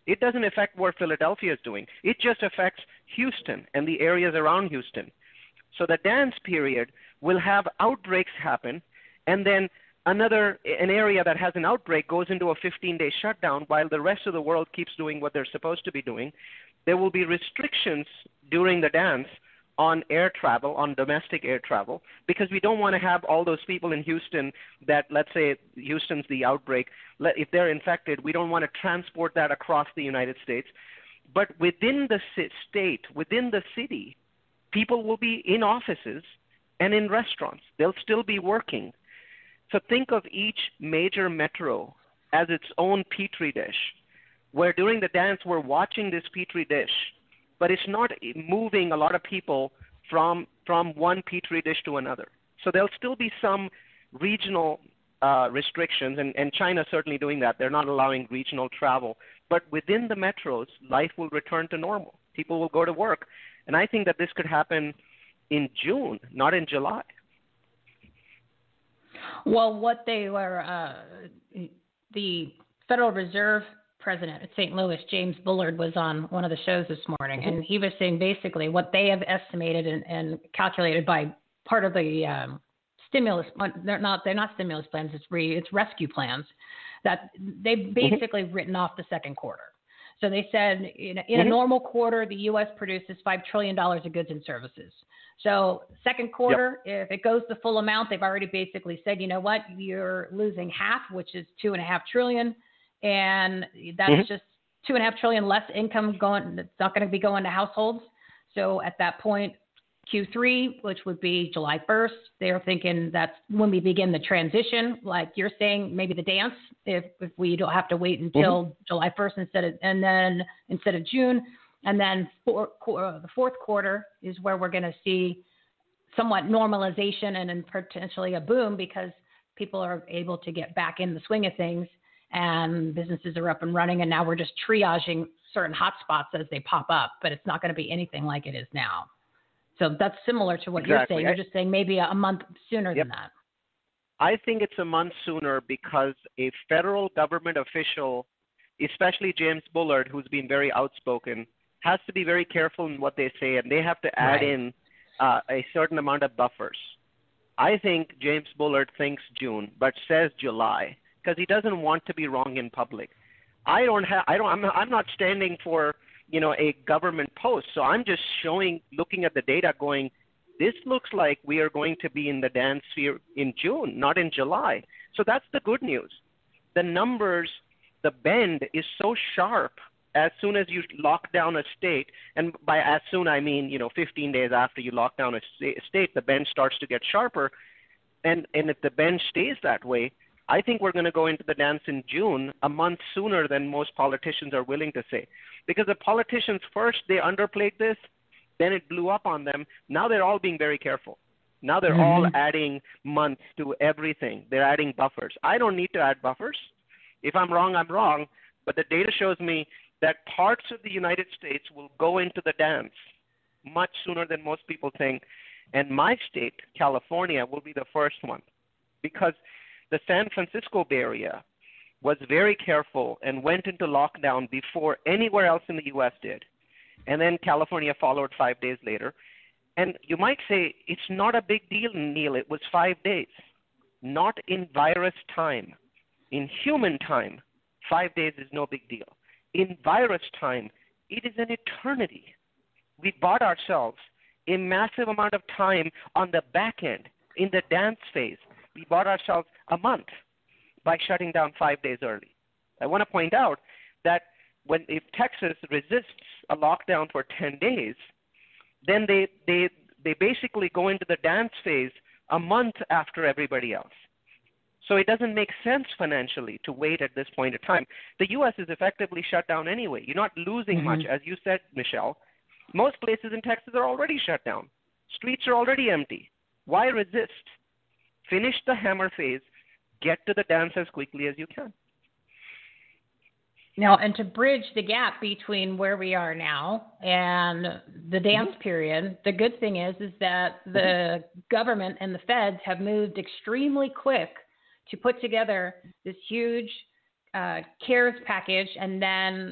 It doesn't affect what Philadelphia is doing. It just affects Houston and the areas around Houston. So the dance period will have outbreaks happen, and then another an area that has an outbreak goes into a fifteen-day shutdown while the rest of the world keeps doing what they're supposed to be doing. There will be restrictions during the dance on air travel, on domestic air travel, because we don't want to have all those people in Houston that, let's say Houston's the outbreak, if they're infected, we don't want to transport that across the United States. But within the state, within the city, people will be in offices and in restaurants. They'll still be working. So think of each major metro as its own petri dish, where during the dance we're watching this petri dish, but it's not moving a lot of people from from one petri dish to another. So there'll still be some regional uh, restrictions, and, and China's certainly doing that. They're not allowing regional travel. But within the metros, life will return to normal. People will go to work. And I think that this could happen in June, not in July. Well, what they were, uh, the Federal Reserve president at Saint Louis, James Bullard, was on one of the shows this morning, and he was saying basically what they have estimated and, and calculated by part of the um, stimulus. They're not they're not stimulus plans. It's re, it's rescue plans that they've basically mm-hmm. written off the second quarter. So they said in, in mm-hmm. a normal quarter, the U S produces five trillion dollars of goods and services. So second quarter, yep. if it goes the full amount, they've already basically said, you know what, you're losing half, which is two and a half trillion. And that's mm-hmm. just two and a half trillion less income going. That's not going to be going to households. So at that point, Q three, which would be July first, they're thinking that's when we begin the transition. Like you're saying, maybe the dance, if, if we don't have to wait until mm-hmm. July first instead of, and then instead of June, and then for, uh, the fourth quarter is where we're going to see somewhat normalization and then potentially a boom because people are able to get back in the swing of things. And businesses are up and running, and now we're just triaging certain hotspots as they pop up, but it's not going to be anything like it is now. So that's similar to what exactly. you're saying. You're just saying maybe a month sooner yep. than that. I think it's a month sooner because a federal government official, especially James Bullard, who's been very outspoken, has to be very careful in what they say, and they have to add right. in uh, a certain amount of buffers. I think James Bullard thinks June, but says July, because he doesn't want to be wrong in public. I don't have. I don't. I'm not, I'm not standing for you know a government post. So I'm just showing, looking at the data, going, this looks like we are going to be in the dance sphere in June, not in July. So that's the good news. The numbers, the bend is so sharp as soon as you lock down a state, and by as soon I mean you know fifteen days after you lock down a state, the bend starts to get sharper, and and if the bend stays that way, I think we're going to go into the dance in June, a month sooner than most politicians are willing to say. Because the politicians first, they underplayed this, then it blew up on them. Now they're all being very careful. Now they're mm-hmm. all adding months to everything. They're adding buffers. I don't need to add buffers. If I'm wrong, I'm wrong. But the data shows me that parts of the United States will go into the dance much sooner than most people think. And my state, California, will be the first one. Because the San Francisco Bay Area was very careful and went into lockdown before anywhere else in the U S did. And then California followed five days later. And you might say, it's not a big deal, Neil. It was five days. Not in virus time. In human time, five days is no big deal. In virus time, it is an eternity. We bought ourselves a massive amount of time on the back end, in the dance phase. We bought ourselves a month by shutting down five days early. I want to point out that when if Texas resists a lockdown for ten days, then they, they, they basically go into the dance phase a month after everybody else. So it doesn't make sense financially to wait at this point in time. The U S is effectively shut down anyway. You're not losing mm-hmm. much, as you said, Michelle. Most places in Texas are already shut down. Streets are already empty. Why resist? Finish the hammer phase. Get to the dance as quickly as you can. Now, and to bridge the gap between where we are now and the dance mm-hmm. period, the good thing is is that the mm-hmm. government and the feds have moved extremely quick to put together this huge uh, CARES package, and then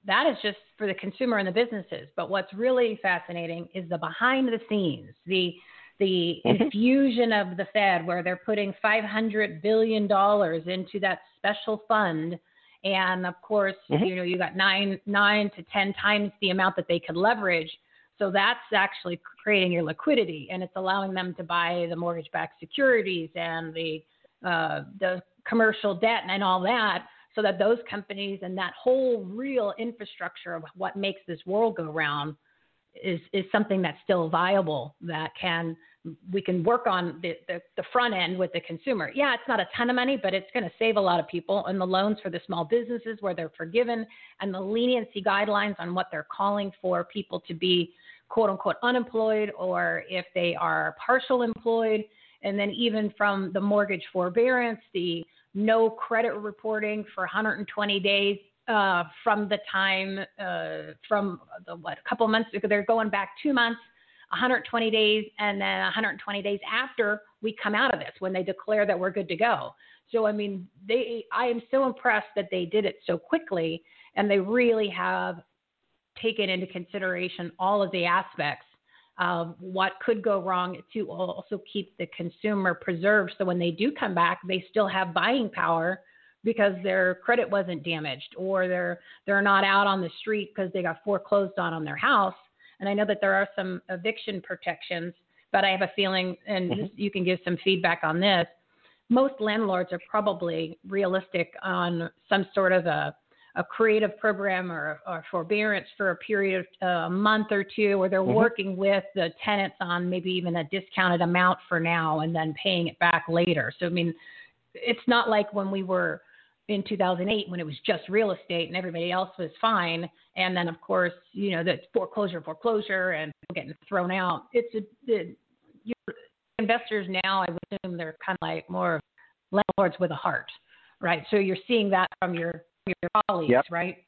that is just for the consumer and the businesses. But what's really fascinating is the behind the scenes, the the mm-hmm. infusion of the Fed, where they're putting five hundred billion dollars into that special fund. And of course, mm-hmm. you know, you got nine, nine to ten times the amount that they could leverage. So that's actually creating your liquidity, and it's allowing them to buy the mortgage-backed securities and the uh, the commercial debt and all that, so that those companies and that whole real infrastructure of what makes this world go round is is something that's still viable, that can we can work on the, the, the front end with the consumer. Yeah, it's not a ton of money, but it's going to save a lot of people. And the loans for the small businesses where they're forgiven, and the leniency guidelines on what they're calling for people to be quote unquote unemployed, or if they are partial employed. And then even from the mortgage forbearance, the no credit reporting for one hundred twenty days uh, from the time, uh, from the, what, a couple of months ago, they're going back two months, one hundred twenty days, and then one hundred twenty days after we come out of this, when they declare that we're good to go. So, I mean, they, I am so impressed that they did it so quickly, and they really have taken into consideration all of the aspects of what could go wrong to also keep the consumer preserved. So when they do come back, they still have buying power because their credit wasn't damaged, or they're they're not out on the street because they got foreclosed on on their house. And I know that there are some eviction protections, but I have a feeling, and mm-hmm. you can give some feedback on this, most landlords are probably realistic on some sort of a, a creative program or, or forbearance for a period of uh, a month or two, where they're mm-hmm. working with the tenants on maybe even a discounted amount for now and then paying it back later. So, I mean, it's not like when we were in two thousand eight, when it was just real estate and everybody else was fine. And then, of course, you know, the foreclosure, foreclosure and getting thrown out. It's a, the your investors now, I would assume they're kind of like more landlords with a heart, right? So you're seeing that from your, your colleagues, yep. right?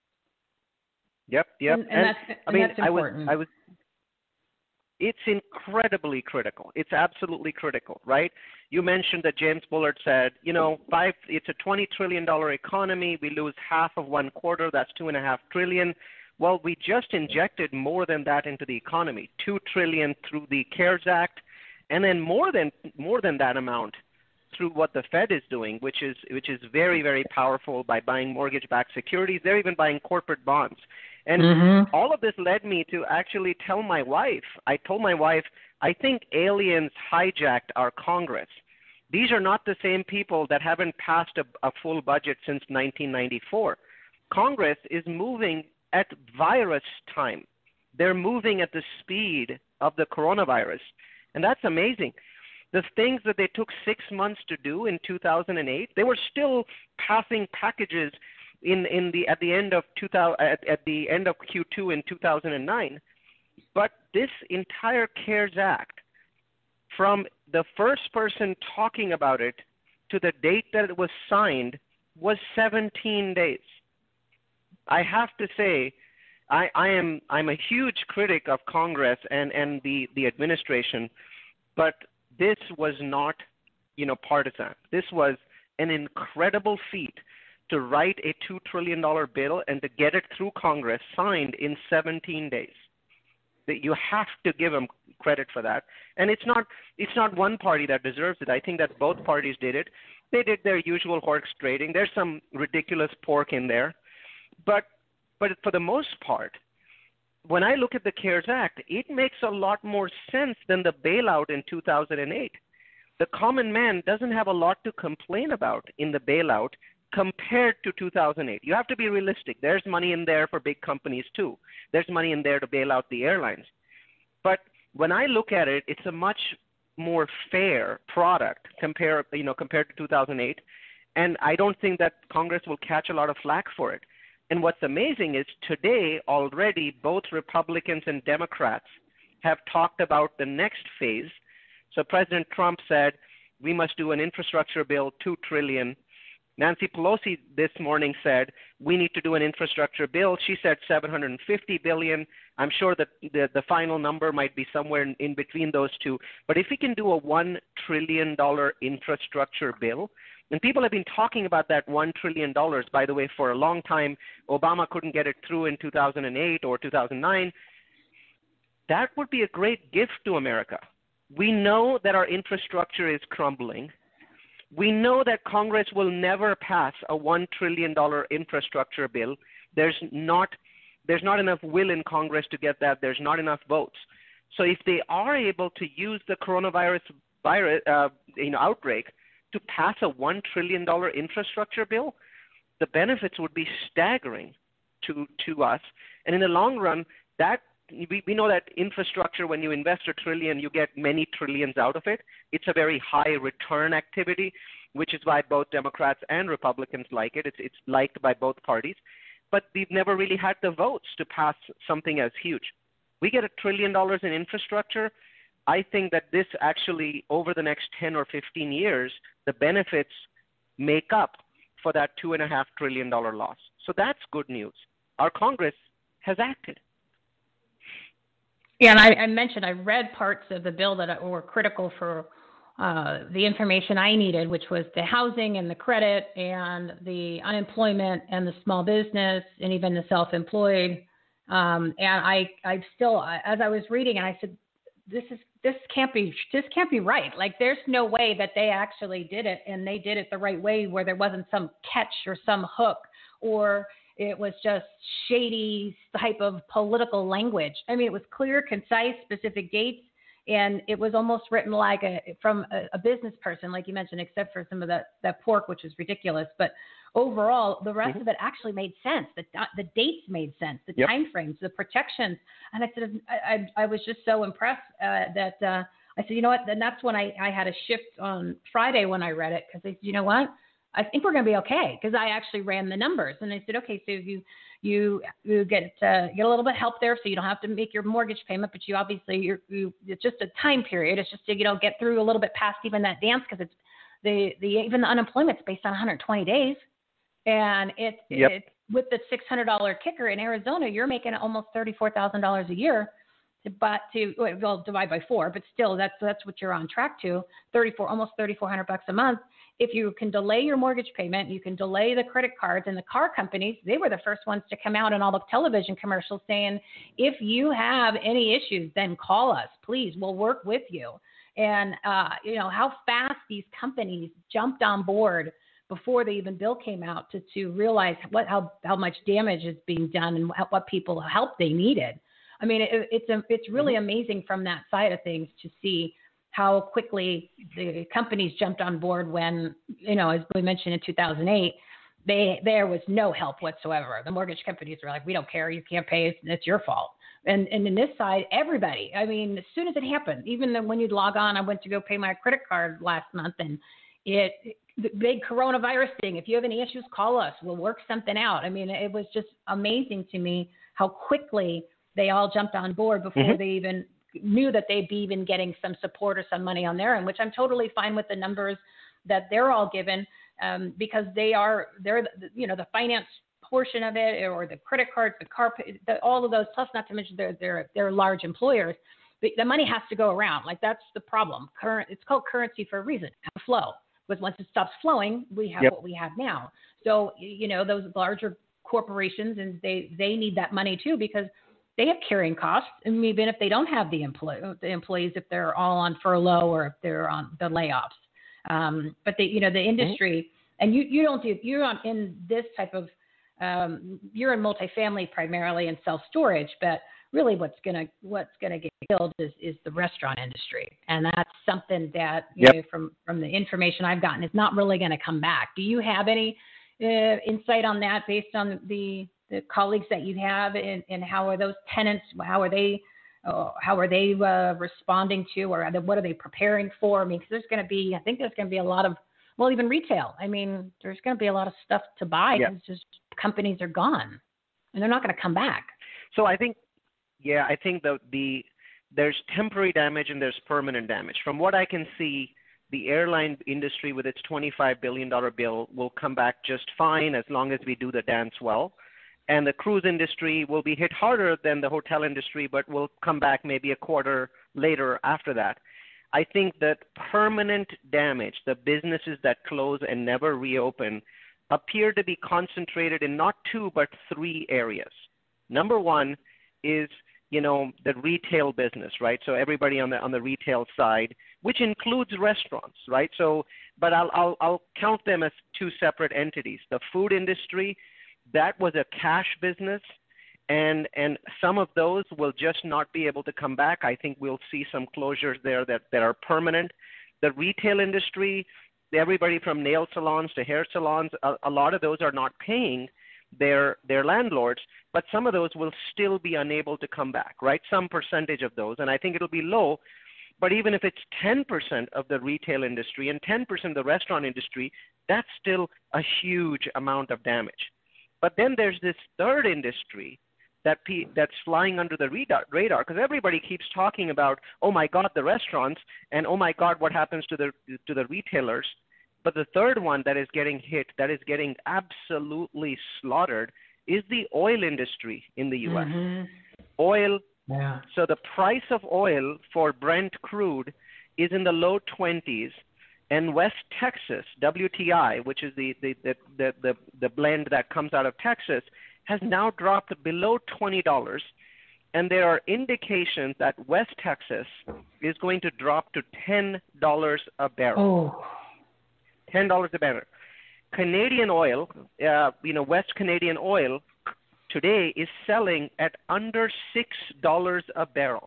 Yep, yep. And, and, and that's, I mean, and that's important. I was, I was, it's incredibly critical. It's absolutely critical, right? You mentioned that James Bullard said, you know, five, it's a twenty trillion dollars economy. We lose half of one quarter. That's two and a half trillion. Well, we just injected more than that into the economy, two trillion through the CARES Act, and then more than more than that amount through what the Fed is doing, which is which is very, very powerful by buying mortgage-backed securities. They're even buying corporate bonds. And mm-hmm. all of this led me to actually tell my wife, I told my wife, I think aliens hijacked our Congress. These are not the same people that haven't passed a, a full budget since nineteen ninety-four. Congress is moving at virus time. They're moving at the speed of the coronavirus. And that's amazing. The things that they took six months to do in two thousand eight, they were still passing packages in, in the at the end of two thousand at, at the end of Q two in two thousand nine. But this entire CARES Act, from the first person talking about it to the date that it was signed, was seventeen days. I have to say, I, I am I'm a huge critic of Congress and, and the, the administration, but this was not, you know, partisan. This was an incredible feat to write a two trillion dollars bill and to get it through Congress signed in seventeen days. That you have to give them credit for that. And it's not it's not one party that deserves it. I think that both parties did it. They did their usual horse trading. There's some ridiculous pork in there. But but for the most part, when I look at the CARES Act, it makes a lot more sense than the bailout in two thousand eight. The common man doesn't have a lot to complain about in the bailout compared to two thousand eight. You have to be realistic. There's money in there for big companies too. There's money in there to bail out the airlines. But when I look at it, it's a much more fair product compare, you know, compared to two thousand eight. And I don't think that Congress will catch a lot of flack for it. And what's amazing is today already both Republicans and Democrats have talked about the next phase. So President Trump said, we must do an infrastructure bill, two trillion dollars. Nancy Pelosi this morning said, we need to do an infrastructure bill. She said seven hundred fifty billion dollars. I'm sure that the, the final number might be somewhere in, in between those two. But if we can do a one trillion dollars infrastructure bill, And people have been talking about that one trillion dollars, by the way, for a long time. Obama couldn't get it through in two thousand eight or two thousand nine. That would be a great gift to America. We know that our infrastructure is crumbling. We know that Congress will never pass a one trillion dollars infrastructure bill. There's not, there's not enough will in Congress to get that. There's not enough votes. So if they are able to use the coronavirus virus, uh, you know, outbreak to pass a one trillion dollars infrastructure bill, the benefits would be staggering to, to us. And in the long run, that we, we know that infrastructure, when you invest a trillion, you get many trillions out of it. It's a very high return activity, which is why both Democrats and Republicans like it. It's, it's liked by both parties. But we've never really had the votes to pass something as huge. We get a trillion dollars in infrastructure. I think that this actually, over the next ten or fifteen years, the benefits make up for that two and a half trillion dollar loss. So that's good news. Our Congress has acted. Yeah, and I, I mentioned I read parts of the bill that were critical for uh, the information I needed, which was the housing and the credit and the unemployment and the small business and even the self-employed. Um, and I, I still, as I was reading, and I said, this is, this can't be, this can't be right. Like, there's no way that they actually did it and they did it the right way, where there wasn't some catch or some hook, or it was just shady type of political language. I mean, it was clear, concise, specific dates, and it was almost written like a, from a, a business person, like you mentioned, except for some of that, that pork, which was ridiculous. But overall, the rest mm-hmm. of it actually made sense. The, the dates made sense, the yep. time frames, the protections. And I said, I, I, I was just so impressed uh, that uh, I said, you know what? Then that's when I, I had a shift on Friday when I read it, because I said, you know what? I think we're going to be okay, because I actually ran the numbers, and I said, okay, so you you you get uh, get a little bit of help there, so you don't have to make your mortgage payment, but you obviously you're you, it's just a time period. It's just to, you know, get through a little bit past even that dance, because it's the the even the unemployment's based on one hundred twenty days, and it's yep. it, with the six hundred dollars kicker in Arizona, you're making almost thirty-four thousand dollars a year. To, but to well divide by four, but still that's that's what you're on track to. thirty-four almost thirty-four hundred bucks a month. If you can delay your mortgage payment, you can delay the credit cards, and the car companies, they were the first ones to come out in all the television commercials saying, if you have any issues, then call us, please. We'll work with you. And uh, you know how fast these companies jumped on board before the even bill came out to to realize what how how much damage is being done and what, what people help they needed. I mean, it, it's a, it's really amazing from that side of things to see how quickly the companies jumped on board when, you know, as we mentioned in two thousand eight, they there was no help whatsoever. The mortgage companies were like, we don't care, you can't pay, it's your fault. And and in this side, everybody, I mean, as soon as it happened, even when you'd log on, I went to go pay my credit card last month, and it the big coronavirus thing, if you have any issues, call us, we'll work something out. I mean, it was just amazing to me how quickly they all jumped on board before mm-hmm. they even knew that they'd be even getting some support or some money on their end, which I'm totally fine with the numbers that they're all given, um, because they are, they're, the, you know, the finance portion of it, or the credit cards, the car, the, all of those, plus not to mention they're, they're, they're large employers. But the money has to go around. Like, that's the problem. Current, it's called currency for a reason, a flow. Because once it stops flowing, we have yep. what we have now. So, you know, those larger corporations, and they, they need that money too, because they have carrying costs, and even if they don't have the, employee, the employees, if they're all on furlough or if they're on the layoffs. Um, but the, you know, the industry, mm-hmm. and you, you don't do, you're on in this type of, um, you're in multifamily primarily and self-storage, but really what's going to, what's going to get killed is, is the restaurant industry. And that's something that, you yep. know, from, from the information I've gotten, is not really going to come back. Do you have any uh, insight on that based on the, the colleagues that you have, and, and how are those tenants, how are they, uh, how are they uh, responding to, or are they, what are they preparing for? I mean, because there's going to be, I think there's going to be a lot of, well, even retail. I mean, there's going to be a lot of stuff to buy, because yeah. just companies are gone, and they're not going to come back. So I think, yeah, I think the, the there's temporary damage and there's permanent damage. From what I can see, the airline industry with its twenty-five billion dollars bill will come back just fine as long as we do the dance well. And the cruise industry will be hit harder than the hotel industry, but will come back maybe a quarter later after that. I think that permanent damage, the businesses that close and never reopen, appear to be concentrated in not two but three areas. Number one is, you know, the retail business, right? So everybody on the on the retail side, which includes restaurants, right? So, but I'll I'll, I'll count them as two separate entities. The food industry, that was a cash business, and and some of those will just not be able to come back. I think we'll see some closures there that, that are permanent. The retail industry, everybody from nail salons to hair salons, a, a lot of those are not paying their their landlords, but some of those will still be unable to come back, right? Some percentage of those, and I think it'll be low, but even if it's ten percent of the retail industry and ten percent of the restaurant industry, that's still a huge amount of damage. But then there's this third industry that pe- that's flying under the radar, because everybody keeps talking about, oh my God, the restaurants, and oh my God, what happens to the to the retailers. But the third one that is getting hit, that is getting absolutely slaughtered, is the oil industry in the U S. Mm-hmm. Oil, yeah. So the price of oil for Brent crude is in the low twenties, and West Texas, W T I, which is the, the, the, the, the, the blend that comes out of Texas, has now dropped below twenty dollars. And there are indications that West Texas is going to drop to ten dollars a barrel. Oh. ten dollars a barrel. Canadian oil, uh, you know, West Canadian oil today is selling at under six dollars a barrel.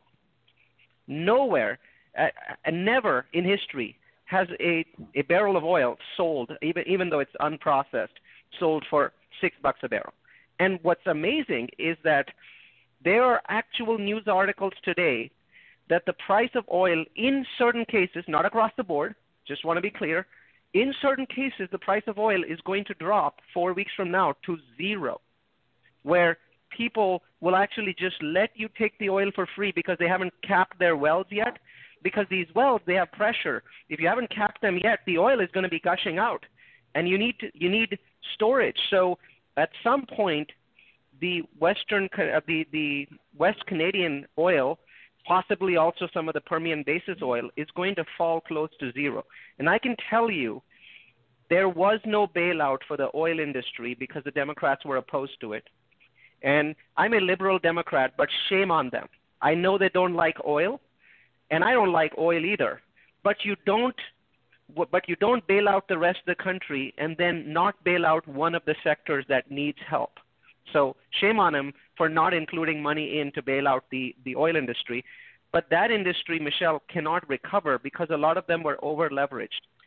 Nowhere, uh, and never in history, has a, a barrel of oil sold, even, even though it's unprocessed, sold for six bucks a barrel. And what's amazing is that there are actual news articles today that the price of oil in certain cases, not across the board, just want to be clear, in certain cases, the price of oil is going to drop four weeks from now to zero, where people will actually just let you take the oil for free because they haven't capped their wells yet, because these wells, they have pressure. If you haven't capped them yet, the oil is going to be gushing out, and you need to, you need storage. So at some point, the Western, uh, the, the West Canadian oil, possibly also some of the Permian Basin oil, is going to fall close to zero. And I can tell you, there was no bailout for the oil industry because the Democrats were opposed to it. And I'm a liberal Democrat, but shame on them. I know they don't like oil, and I don't like oil either. But you don't, but you don't bail out the rest of the country and then not bail out one of the sectors that needs help. So shame on them for not including money in to bail out the, the oil industry. But that industry, Michelle, cannot recover because a lot of them were over-leveraged.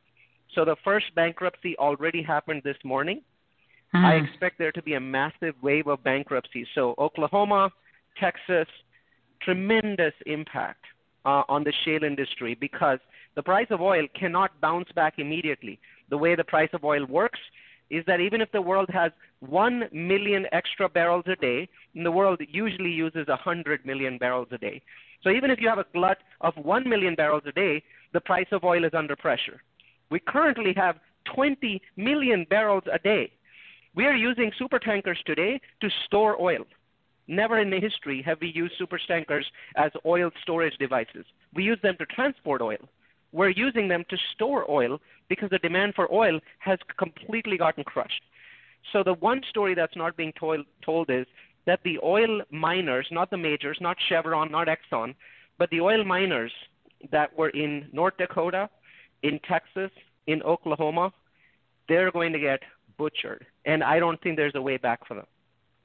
So the first bankruptcy already happened this morning. Hmm. I expect there to be a massive wave of bankruptcies. So Oklahoma, Texas, tremendous impact uh, on the shale industry because the price of oil cannot bounce back immediately. The way the price of oil works is that even if the world has one million extra barrels a day, and the world usually uses one hundred million barrels a day. So even if you have a glut of one million barrels a day, the price of oil is under pressure. We currently have twenty million barrels a day. We are using supertankers today to store oil. Never in the history have we used supertankers as oil storage devices. We use them to transport oil. We're using them to store oil because the demand for oil has completely gotten crushed. So the one story that's not being told, told is that the oil miners, not the majors, not Chevron, not Exxon, but the oil miners that were in North Dakota, in Texas, in Oklahoma, they're going to get butchered. And I don't think there's a way back for them.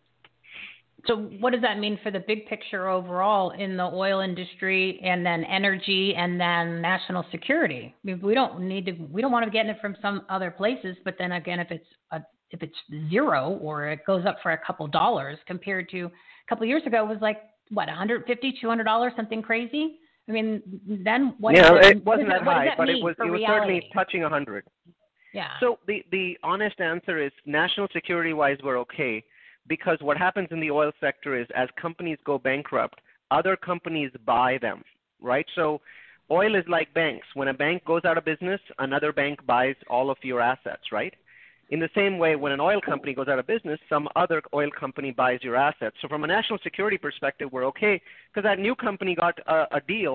So what does that mean for the big picture overall in the oil industry and then energy and then national security? I mean, we don't need to, we don't want to get it from some other places, but then again, if it's a, if it's zero or it goes up for a couple dollars compared to a couple of years ago, it was like, what, one hundred fifty dollars, two hundred dollars, something crazy? I mean, then what? Yeah, it, it wasn't that high, but it was, it was certainly touching one hundred. Yeah. So the, the honest answer is national security-wise, we're okay. Because what happens in the oil sector is as companies go bankrupt, other companies buy them, right? So oil is like banks. When a bank goes out of business, another bank buys all of your assets, right? In the same way, when an oil company goes out of business, some other oil company buys your assets. So from a national security perspective, we're okay because that new company got a, a deal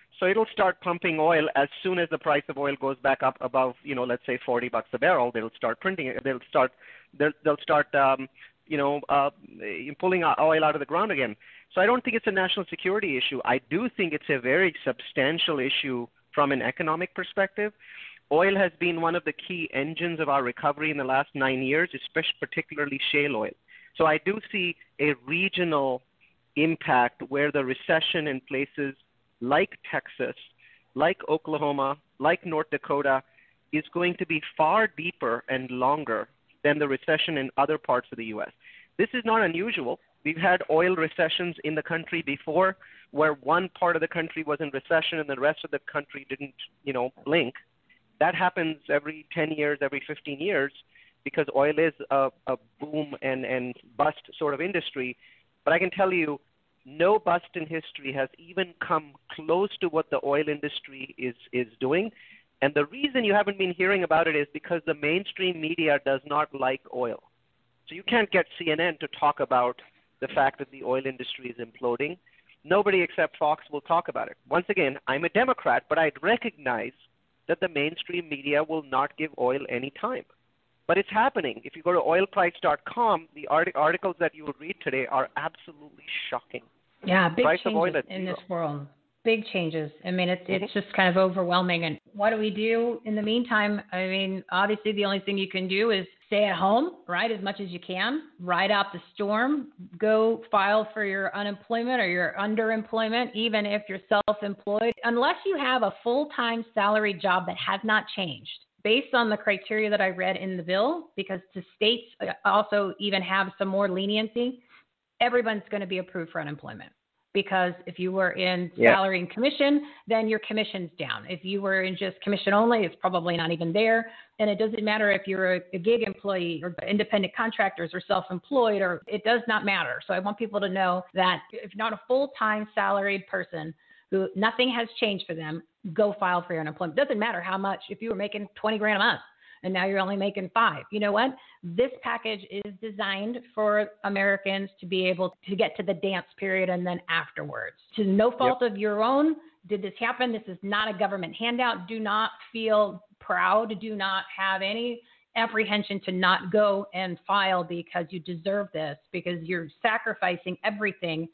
So it'll start pumping oil as soon as the price of oil goes back up above, you know, let's say forty bucks a barrel. They'll start printing it. They'll start, they'll, they'll start, um, you know, uh, pulling oil out of the ground again. So I don't think it's a national security issue. I do think it's a very substantial issue from an economic perspective. Oil has been one of the key engines of our recovery in the last nine years, especially particularly shale oil. So I do see a regional impact where the recession in places like Texas, like Oklahoma, like North Dakota is going to be far deeper and longer than the recession in other parts of the U S. This is not unusual. We've had oil recessions in the country before where one part of the country was in recession and the rest of the country didn't, you know, blink. That happens every ten years, every fifteen years, because oil is a, a boom and, and bust sort of industry. But I can tell you, no bust in history has even come close to what the oil industry is, is doing. And the reason you haven't been hearing about it is because the mainstream media does not like oil. So you can't get C N N to talk about the fact that the oil industry is imploding. Nobody except Fox will talk about it. Once again, I'm a Democrat, but I recognize that the mainstream media will not give oil any time. But it's happening. If you go to oil price dot com, the art- articles that you will read today are absolutely shocking. Yeah, big Price of changes oil at in zero. this world. Big changes. I mean, it's Mhm. it's just kind of overwhelming. And what do we do in the meantime? I mean, obviously the only thing you can do is stay at home, right, as much as you can, ride out the storm, go file for your unemployment or your underemployment, even if you're self-employed, unless you have a full-time salary job that has not changed. Based on the criteria that I read in the bill, because the states also even have some more leniency, everyone's going to be approved for unemployment. Because if you were in Yeah. salary and commission, then your commission's down. If you were in just commission only, it's probably not even there. And it doesn't matter if you're a, a gig employee or independent contractors or self-employed, or it does not matter. So I want people to know that if you're not a full-time salaried person who nothing has changed for them, go file for your unemployment. It doesn't matter how much. If you were making twenty grand a month, and now you're only making five. You know what? This package is designed for Americans to be able to get to the dance period and then afterwards. To no fault yep. of your own, did this happen? This is not a government handout. Do not feel proud. Do not have any apprehension to not go and file because you deserve this, because you're sacrificing everything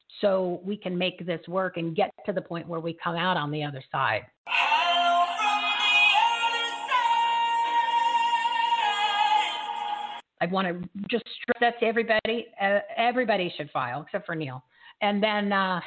so we can make this work and get to the point where we come out on the other side. I want to just stress that to everybody. Uh, everybody should file, except for Neil. And then, uh,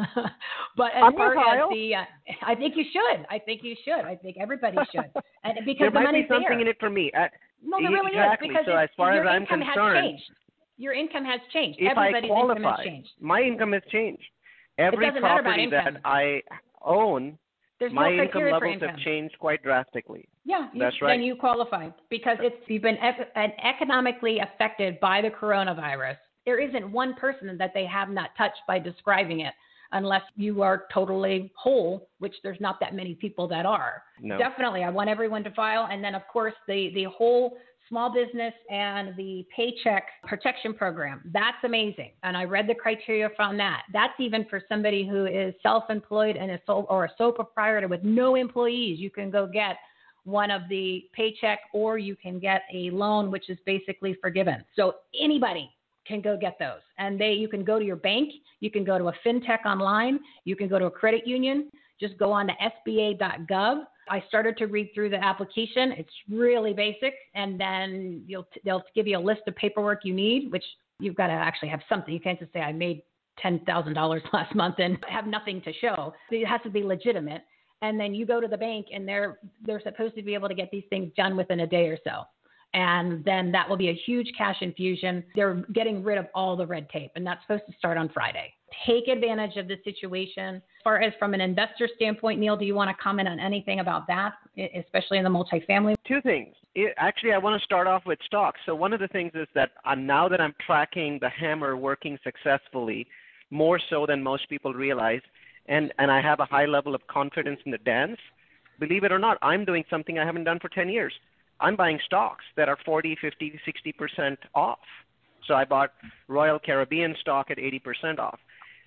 but as I'm far file. as the, uh, I think you should. I think you should. I think everybody should. And because there the might money's be something there. in it for me. Uh, no, there really exactly. is. Because so as far your as I'm income concerned, has changed. Your income has changed. If Everybody's I qualify, income has changed. my income has changed. Every it doesn't matter about property income. that I own, There's my no income criteria for levels income. have changed quite drastically. Yeah, you, that's right. Then you qualify because it's you've been ec- economically affected by the coronavirus. There isn't one person that they have not touched by describing it, unless you are totally whole, which there's not that many people that are. No. Definitely, I want everyone to file, and then of course the the whole small business and the Paycheck Protection Program. That's amazing, and I read the criteria from that. That's even for somebody who is self-employed and a sole or a sole proprietor with no employees. You can go get one of the paycheck, or you can get a loan, which is basically forgiven. So anybody can go get those. And they, you can go to your bank, you can go to a fintech online, you can go to a credit union, just go on to S B A dot gov. I started to read through the application. It's really basic. And then you'll, they'll give you a list of paperwork you need, which you've got to actually have something. You can't just say I made ten thousand dollars last month and have nothing to show. It has to be legitimate. And then you go to the bank and they're, they're supposed to be able to get these things done within a day or so. And then that will be a huge cash infusion. They're getting rid of all the red tape, and that's supposed to start on Friday. Take advantage of the situation. As far as from an investor standpoint, Neil, do you want to comment on anything about that, especially in the multifamily? Two things. It, actually, I want to start off with stocks. So one of the things is that uh, now that I'm tracking the hammer working successfully, more so than most people realize, and, and I have a high level of confidence in the dance, believe it or not, I'm doing something I haven't done for ten years. I'm buying stocks that are forty, fifty, sixty percent off. So I bought Royal Caribbean stock at eighty percent off.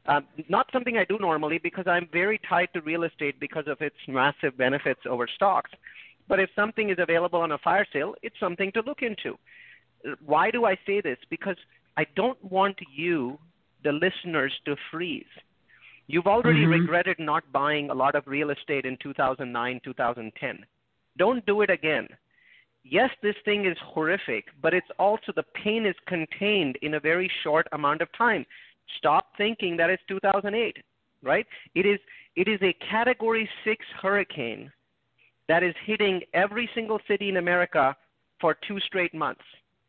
Um, not something I do normally because I'm very tied to real estate because of its massive benefits over stocks. But if something is available on a fire sale, it's something to look into. Why do I say this? Because I don't want you, the listeners, to freeze. You've already mm-hmm. regretted not buying a lot of real estate in two thousand nine, two thousand ten. Don't do it again. Yes, this thing is horrific, but it's also the pain is contained in a very short amount of time. Stop thinking that it's two thousand eight, right? It is, it is a Category six hurricane that is hitting every single city in America for two straight months.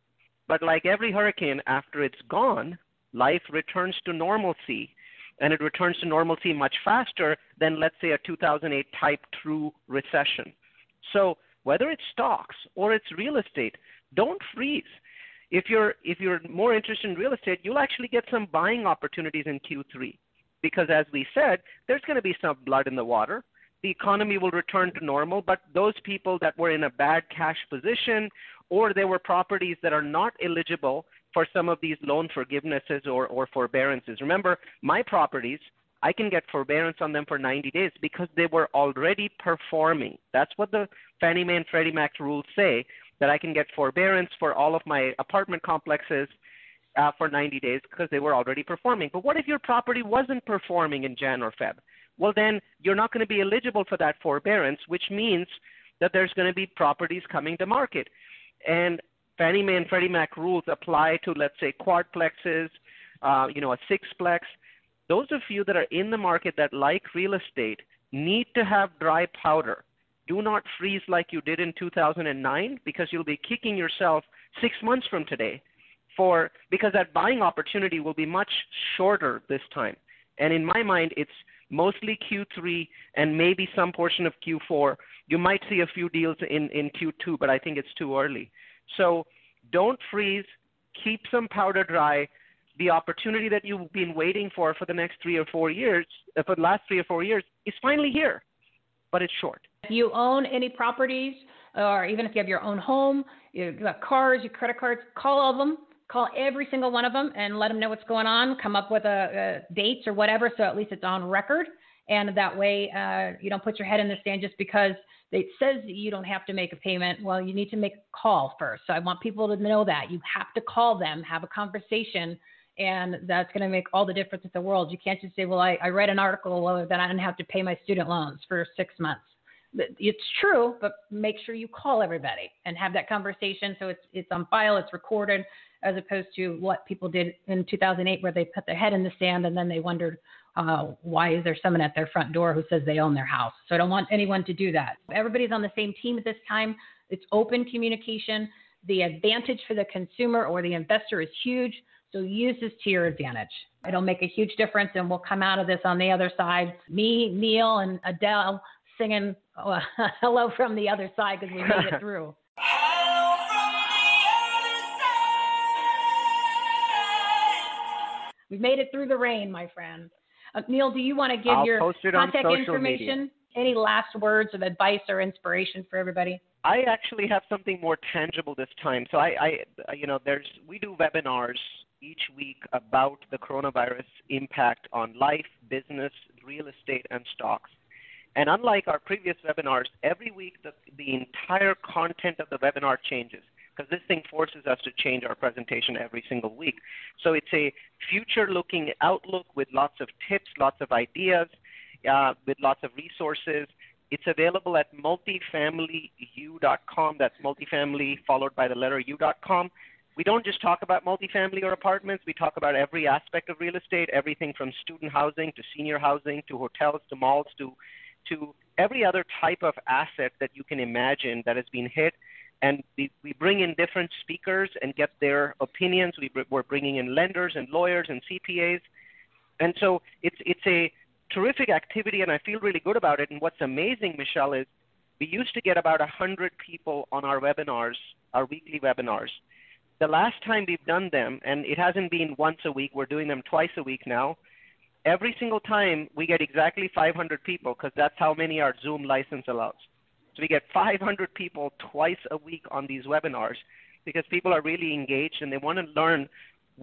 But like every hurricane, after it's gone, life returns to normalcy, and it returns to normalcy much faster than, let's say, a two thousand eight type true recession. So whether it's stocks or it's real estate, don't freeze. If you're if you're more interested in real estate, you'll actually get some buying opportunities in Q three because, as we said, there's going to be some blood in the water. The economy will return to normal, but those people that were in a bad cash position or there were properties that are not eligible for some of these loan forgivenesses or, or forbearances. Remember, my properties, I can get forbearance on them for ninety days because they were already performing. That's what the Fannie Mae and Freddie Mac rules say, that I can get forbearance for all of my apartment complexes uh, for ninety days because they were already performing. But what if your property wasn't performing in Jan or Feb? Well, then you're not going to be eligible for that forbearance, which means that there's going to be properties coming to market. And Fannie Mae and Freddie Mac rules apply to, let's say, quadplexes, uh, you know, a sixplex. Those of you that are in the market that like real estate need to have dry powder. Do not freeze like you did in two thousand nine because you'll be kicking yourself six months from today for because that buying opportunity will be much shorter this time. And in my mind, it's mostly Q three and maybe some portion of Q four. You might see a few deals in, in Q two, but I think it's too early. So don't freeze. Keep some powder dry. The opportunity that you've been waiting for for the next three or four years, uh, for the last three or four years, is finally here, but it's short. If you own any properties, or even if you have your own home, you've got cars, your credit cards, call all of them. Call every single one of them and let them know what's going on. Come up with a, a dates or whatever, so at least it's on record. And that way, uh, you don't put your head in the sand just because it says that you don't have to make a payment. Well, you need to make a call first. So I want people to know that you have to call them, have a conversation, and that's going to make all the difference in the world. You can't just say, well, I, I read an article well, that I didn't have to pay my student loans for six months. It's true, but make sure you call everybody and have that conversation so it's it's on file, it's recorded, as opposed to what people did in two thousand eight where they put their head in the sand and then they wondered, uh, why is there someone at their front door who says they own their house? So I don't want anyone to do that. Everybody's on the same team at this time. It's open communication. The advantage for the consumer or the investor is huge. So use this to your advantage. It'll make a huge difference, and we'll come out of this on the other side. Me, Neil, and Adele singing uh, hello from the other side because we made it through. Hello from the other side. We made it through the rain, my friend. Uh, Neil, do you want to give I'll your post it on contact social information? Media. Any last words of advice or inspiration for everybody? I actually have something more tangible this time. So I, I you know, there's we do webinars each week about the coronavirus impact on life, business, real estate, and stocks. And unlike our previous webinars, every week the, the entire content of the webinar changes because this thing forces us to change our presentation every single week. So it's a future-looking outlook with lots of tips, lots of ideas, uh, with lots of resources. It's available at multifamily u dot com. That's multifamily followed by the letter u dot com. We don't just talk about multifamily or apartments. We talk about every aspect of real estate, everything from student housing to senior housing to hotels to malls to to every other type of asset that you can imagine that has been hit. And we, we bring in different speakers and get their opinions. We, we're bringing in lenders and lawyers and C P As. And so it's, it's a terrific activity, and I feel really good about it. And what's amazing, Michelle, is we used to get about one hundred people on our webinars, our weekly webinars. The last time we've done them, and it hasn't been once a week, we're doing them twice a week now. Every single time we get exactly five hundred people because that's how many our Zoom license allows. So we get five hundred people twice a week on these webinars because people are really engaged and they want to learn what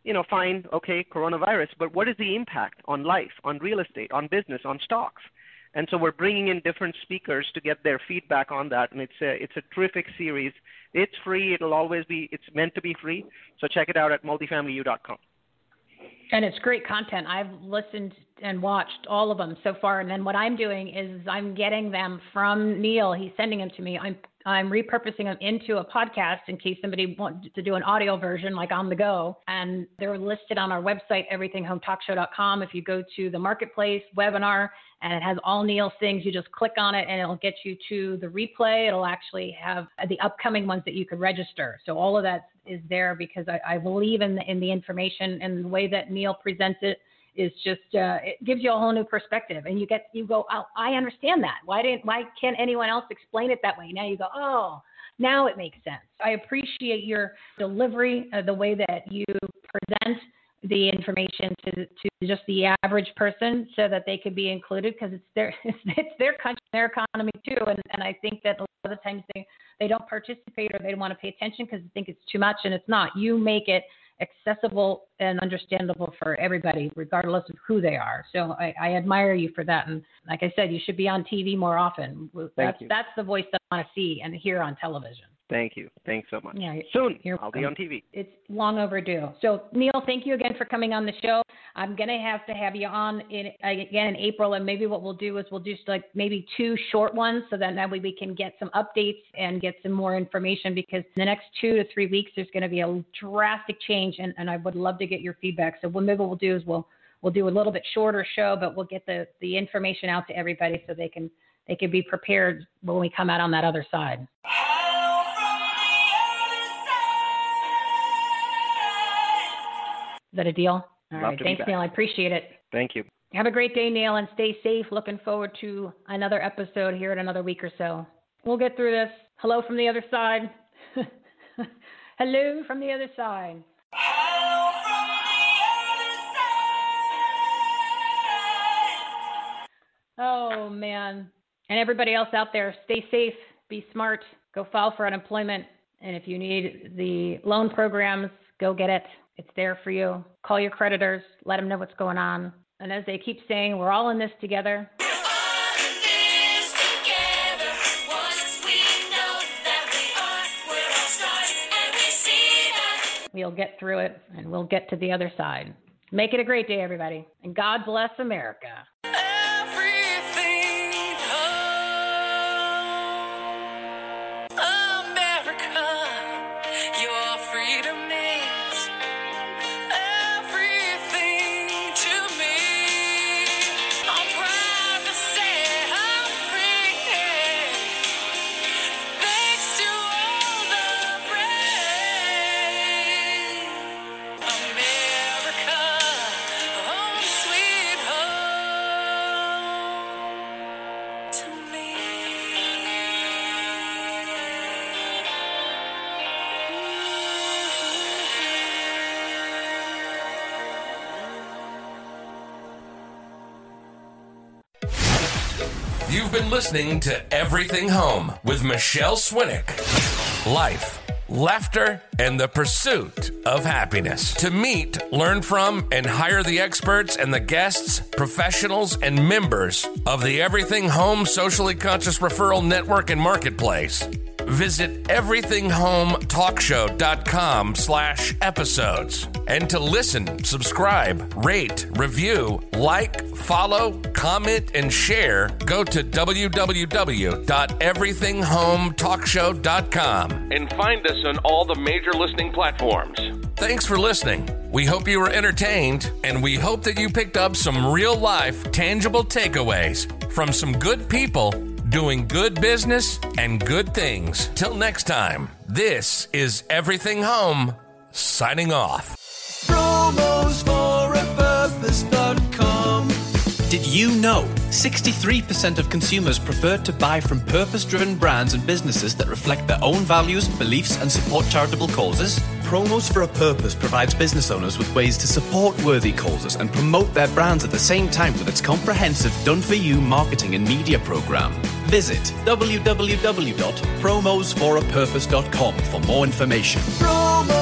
you know, fine, okay, coronavirus, but what is the impact on life, on real estate, on business, on stocks? And so we're bringing in different speakers to get their feedback on that, and it's a, it's a terrific series. It's free. It'll always be, it's meant to be free. So check it out at multifamily u dot com. And it's great content. I've listened and watched all of them so far. And then what I'm doing is I'm getting them from Neil. He's sending them to me. I'm I'm repurposing them into a podcast in case somebody wants to do an audio version, like on the go. And they're listed on our website, everything home talk show dot com. If you go to the marketplace webinar and it has all Neil's things, you just click on it and it'll get you to the replay. It'll actually have the upcoming ones that you could register. So all of that is there because I, I believe in the, in the information and the way that Neil presents it is just, uh, it gives you a whole new perspective. And you get, you go, oh, I understand that. Why didn't, why can't anyone else explain it that way? Now you go, oh, now it makes sense. I appreciate your delivery, uh, the way that you present the information to, to just the average person so that they could be included because it's their, it's their country, their economy too. And, and I think that a lot of the times they, they don't participate or they don't want to pay attention because they think it's too much, and it's not. You make it accessible and understandable for everybody, regardless of who they are. So I, I admire you for that. And like I said, you should be on T V more often. Thank that's, you. That's the voice that I want to see and hear on television. Thank you. Thanks so much. Yeah, Soon, you're I'll be on T V. It's long overdue. So, Neil, thank you again for coming on the show. I'm going to have to have you on in, again in April, and maybe what we'll do is we'll do like maybe two short ones so that that way we can get some updates and get some more information because in the next two to three weeks, there's going to be a drastic change, and, and I would love to get your feedback. So what maybe what we'll do is we'll we'll do a little bit shorter show, but we'll get the, the information out to everybody so they can they can be prepared when we come out on that other side. Is that a deal? All Love right. to be Thanks, back. Neil. I appreciate it. Thank you. Have a great day, Neil, and stay safe. Looking forward to another episode here in another week or so. We'll get through this. Hello from the other side. Hello from the other side. Hello from the other side. Oh, man. And everybody else out there, stay safe, be smart, go file for unemployment. And if you need the loan programs, go get it. It's there for you. Call your creditors. Let them know what's going on. And as they keep saying, we're all in this together. We're all in this together. Once we know that we are, we're all stars, and we see that. We'll get through it, and we'll get to the other side. Make it a great day, everybody. And God bless America. Everything home. America, your freedom is everything to me. I'm proud to say I'm free. Thanks to all the brave. America, home sweet home to me. You've been listening to Everything Home with Michelle Swinnick. Life, laughter, and the pursuit of happiness. To meet, learn from, and hire the experts and the guests, professionals, and members of the Everything Home Socially Conscious Referral Network and Marketplace, visit everything home talk show dot com slash episodes. And to listen, subscribe, rate, review, like, follow, comment, and share, go to w w w dot everything home talk show dot com and find us on all the major listening platforms. Thanks for listening. We hope you were entertained, and we hope that you picked up some real-life, tangible takeaways from some good people doing good business and good things. Till next time, this is Everything Home, signing off. Promos for a purpose dot com. Did you know sixty-three percent of consumers prefer to buy from purpose-driven brands and businesses that reflect their own values, beliefs, and support charitable causes? Promos for a Purpose provides business owners with ways to support worthy causes and promote their brands at the same time with its comprehensive done-for-you marketing and media program. Visit w w w dot promos for a purpose dot com for more information. Promos